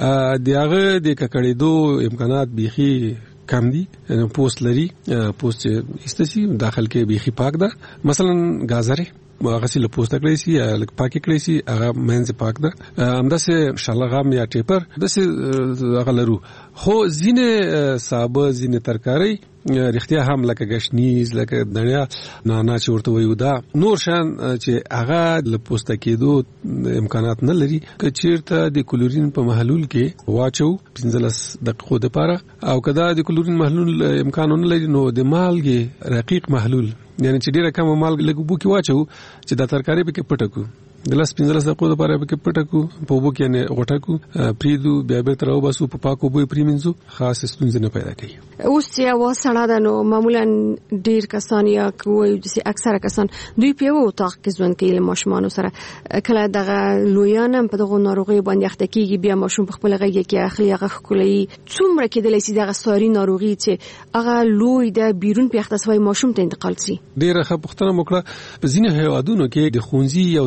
دیغه د ککړېدو امکانات بيخي کم دي، پوست لري، پوست استسی داخل کې بيخي پاک ده. مثلا گازاري هغه سي له پوسټ کړی سي یا لک پاکي کړی سي هغه مینځ پاک ده. همداسه شلغم یا ټیپر داسه هغه لرو. خو زینه صابه زینه ترکاری رښتیا هم لکه غشنیز لکه دنیا نه چورته ویو دا نور شان چې هغه له پوسټ کېدو امکانات نه لري. کچیرته د کلورین په محلول کې واچو 15 دقیقو لپاره او کدا د کلورین محلول امکان نه لري نو د مالګې رقیق محلول یعنی چې ډیره کم مالګه لګو کې واچو چې د ترکاری په کې پټکو د لاس 15 دقیقو لپاره په کې پټکو په وبو کې نه غټکو پریدو بیا به تر او باسو په پاکو بوې پریمنځو خاص ستونزې نه پیدا کوي. اوس چې واسړه ده نو معمولا ډیر کسان یا کوی چې اکثره کسان دوی په یو اتاق کې ژوند کوي له ماشومان سره کله دغه لویانم په دغه ناروغي باندې اخته کیږي بیا ماشوم په خپل غږ کې اخلي هغه خولي څومره کې د لسی دغه ساري ناروغي چې هغه لوی د بیرون په اخته سوی ماشوم ته انتقال شي. ډیره ښه پوښتنه وکړه. په ځینې هیوادونو کې د خونځي او زده کوونکو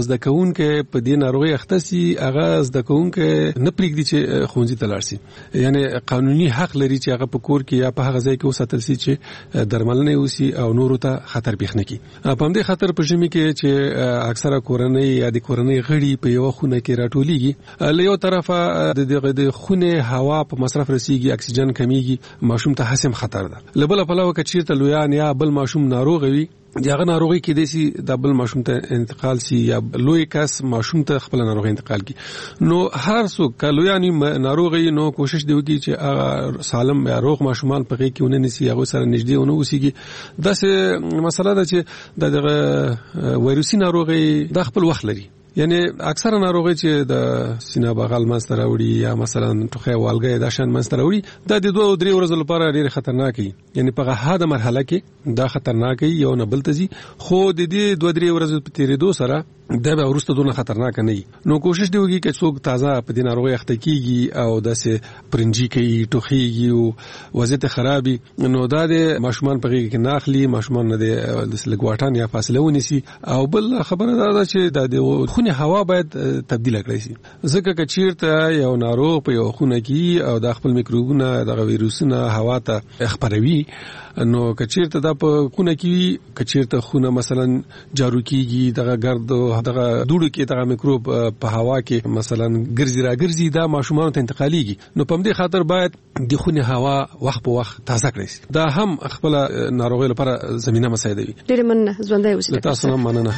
کوونکې په دې ناروغي اخته سي هغه زده کوونکې نه پرېږدي چې ښوونځي ته لاړ شي. یعنی قانوني حق لري چې هغه په کور کې یا په هغه ځای کې وساتل شي چې درملنه وشي او نورو ته خطر پیښ نه کړي. په همدې خاطر په ژمي کې چې اکثره کورنۍ یا د کورنۍ غړي په یو خونه کې راټولېږي، له یو طرفه د خونه هوا په مصرف رسیږي، اکسیجن کمیږي، ماشوم ته هسم خطر ده. لبل په لو کې چیرته لویان یا بل ماشوم ناروغ وي دغه ناروغي کې د سي د بل ماشوم ته انتقال سي یا لوی کس ماشوم ته خپل ناروغي انتقال کی. نو هر څوک کلویانی ناروغي نو کوشش دی وکړي چې سالم یا روغ ماشومان په کې ونه نسی هغه سره نږدې ونه وسیږي. داسې مسله ده چې د وایروسي ناروغي د خپل وخت لري. یعنی اکثره ناروغي چې د سینه بغل منځ راوړي یا مثلا ټوخی والګي دا شان منځ راوړي دا د 2-3 ورځې لپاره ډېر خطرناک دي. یعنی په هغه مرحله کې دا خطرناک یو نه بل تزي، خو د دې 2-3 ورځې په تیریدو سره دا به ورسته دونه خطرناک نه وي. نو کوشش دی وکړي چې څوک تازه په دې ناروغي اخته کیږي او داسې پرنجي کوي، ټوخیږي او وضعیت خرابي، نو دا د ماشومان په کې ناخلي، ماشومان نه د لګواټان یا فاصله ونیسي. او بل خبره دا چې د خونه هوا باید تبدیل کړی شي، ځکه چې چیرته یو ناروغ په یو خونه کې او د خپل میکروبونه د ویروسونو هوا ته خپروي، نو کچیرته دا په خونه کې کچیرته خونه مثلا جارو کیږي، دغه ګرد دغه دوړو کې دغه میکروب په هوا کې مثلا ګرځي راګرځي، دا ماشومان ته انتقاليږي. نو په دې خاطر باید د خونه هوا وخت په وخت تازه کړی شي. دا هم خپل ناروغي لپاره زمينه مساعدوي. ډېر مننه ژوندۍ اوسئ. تاسو هم مننه.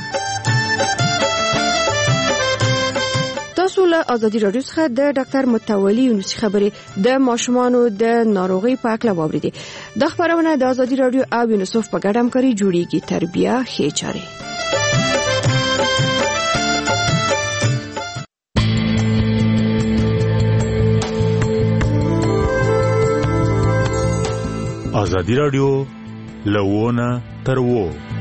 تاسو له ازادي رادیو څخه د ډاکټر متولي یونس خبرې د ماشومانو د ناروغي په اړه واوریدي. د خبرونه د ازادي رادیو او یونیسف په ګډه همکاري جوړیږي. تربیه ښې چارې. ازادي رادیو لوونه تر وو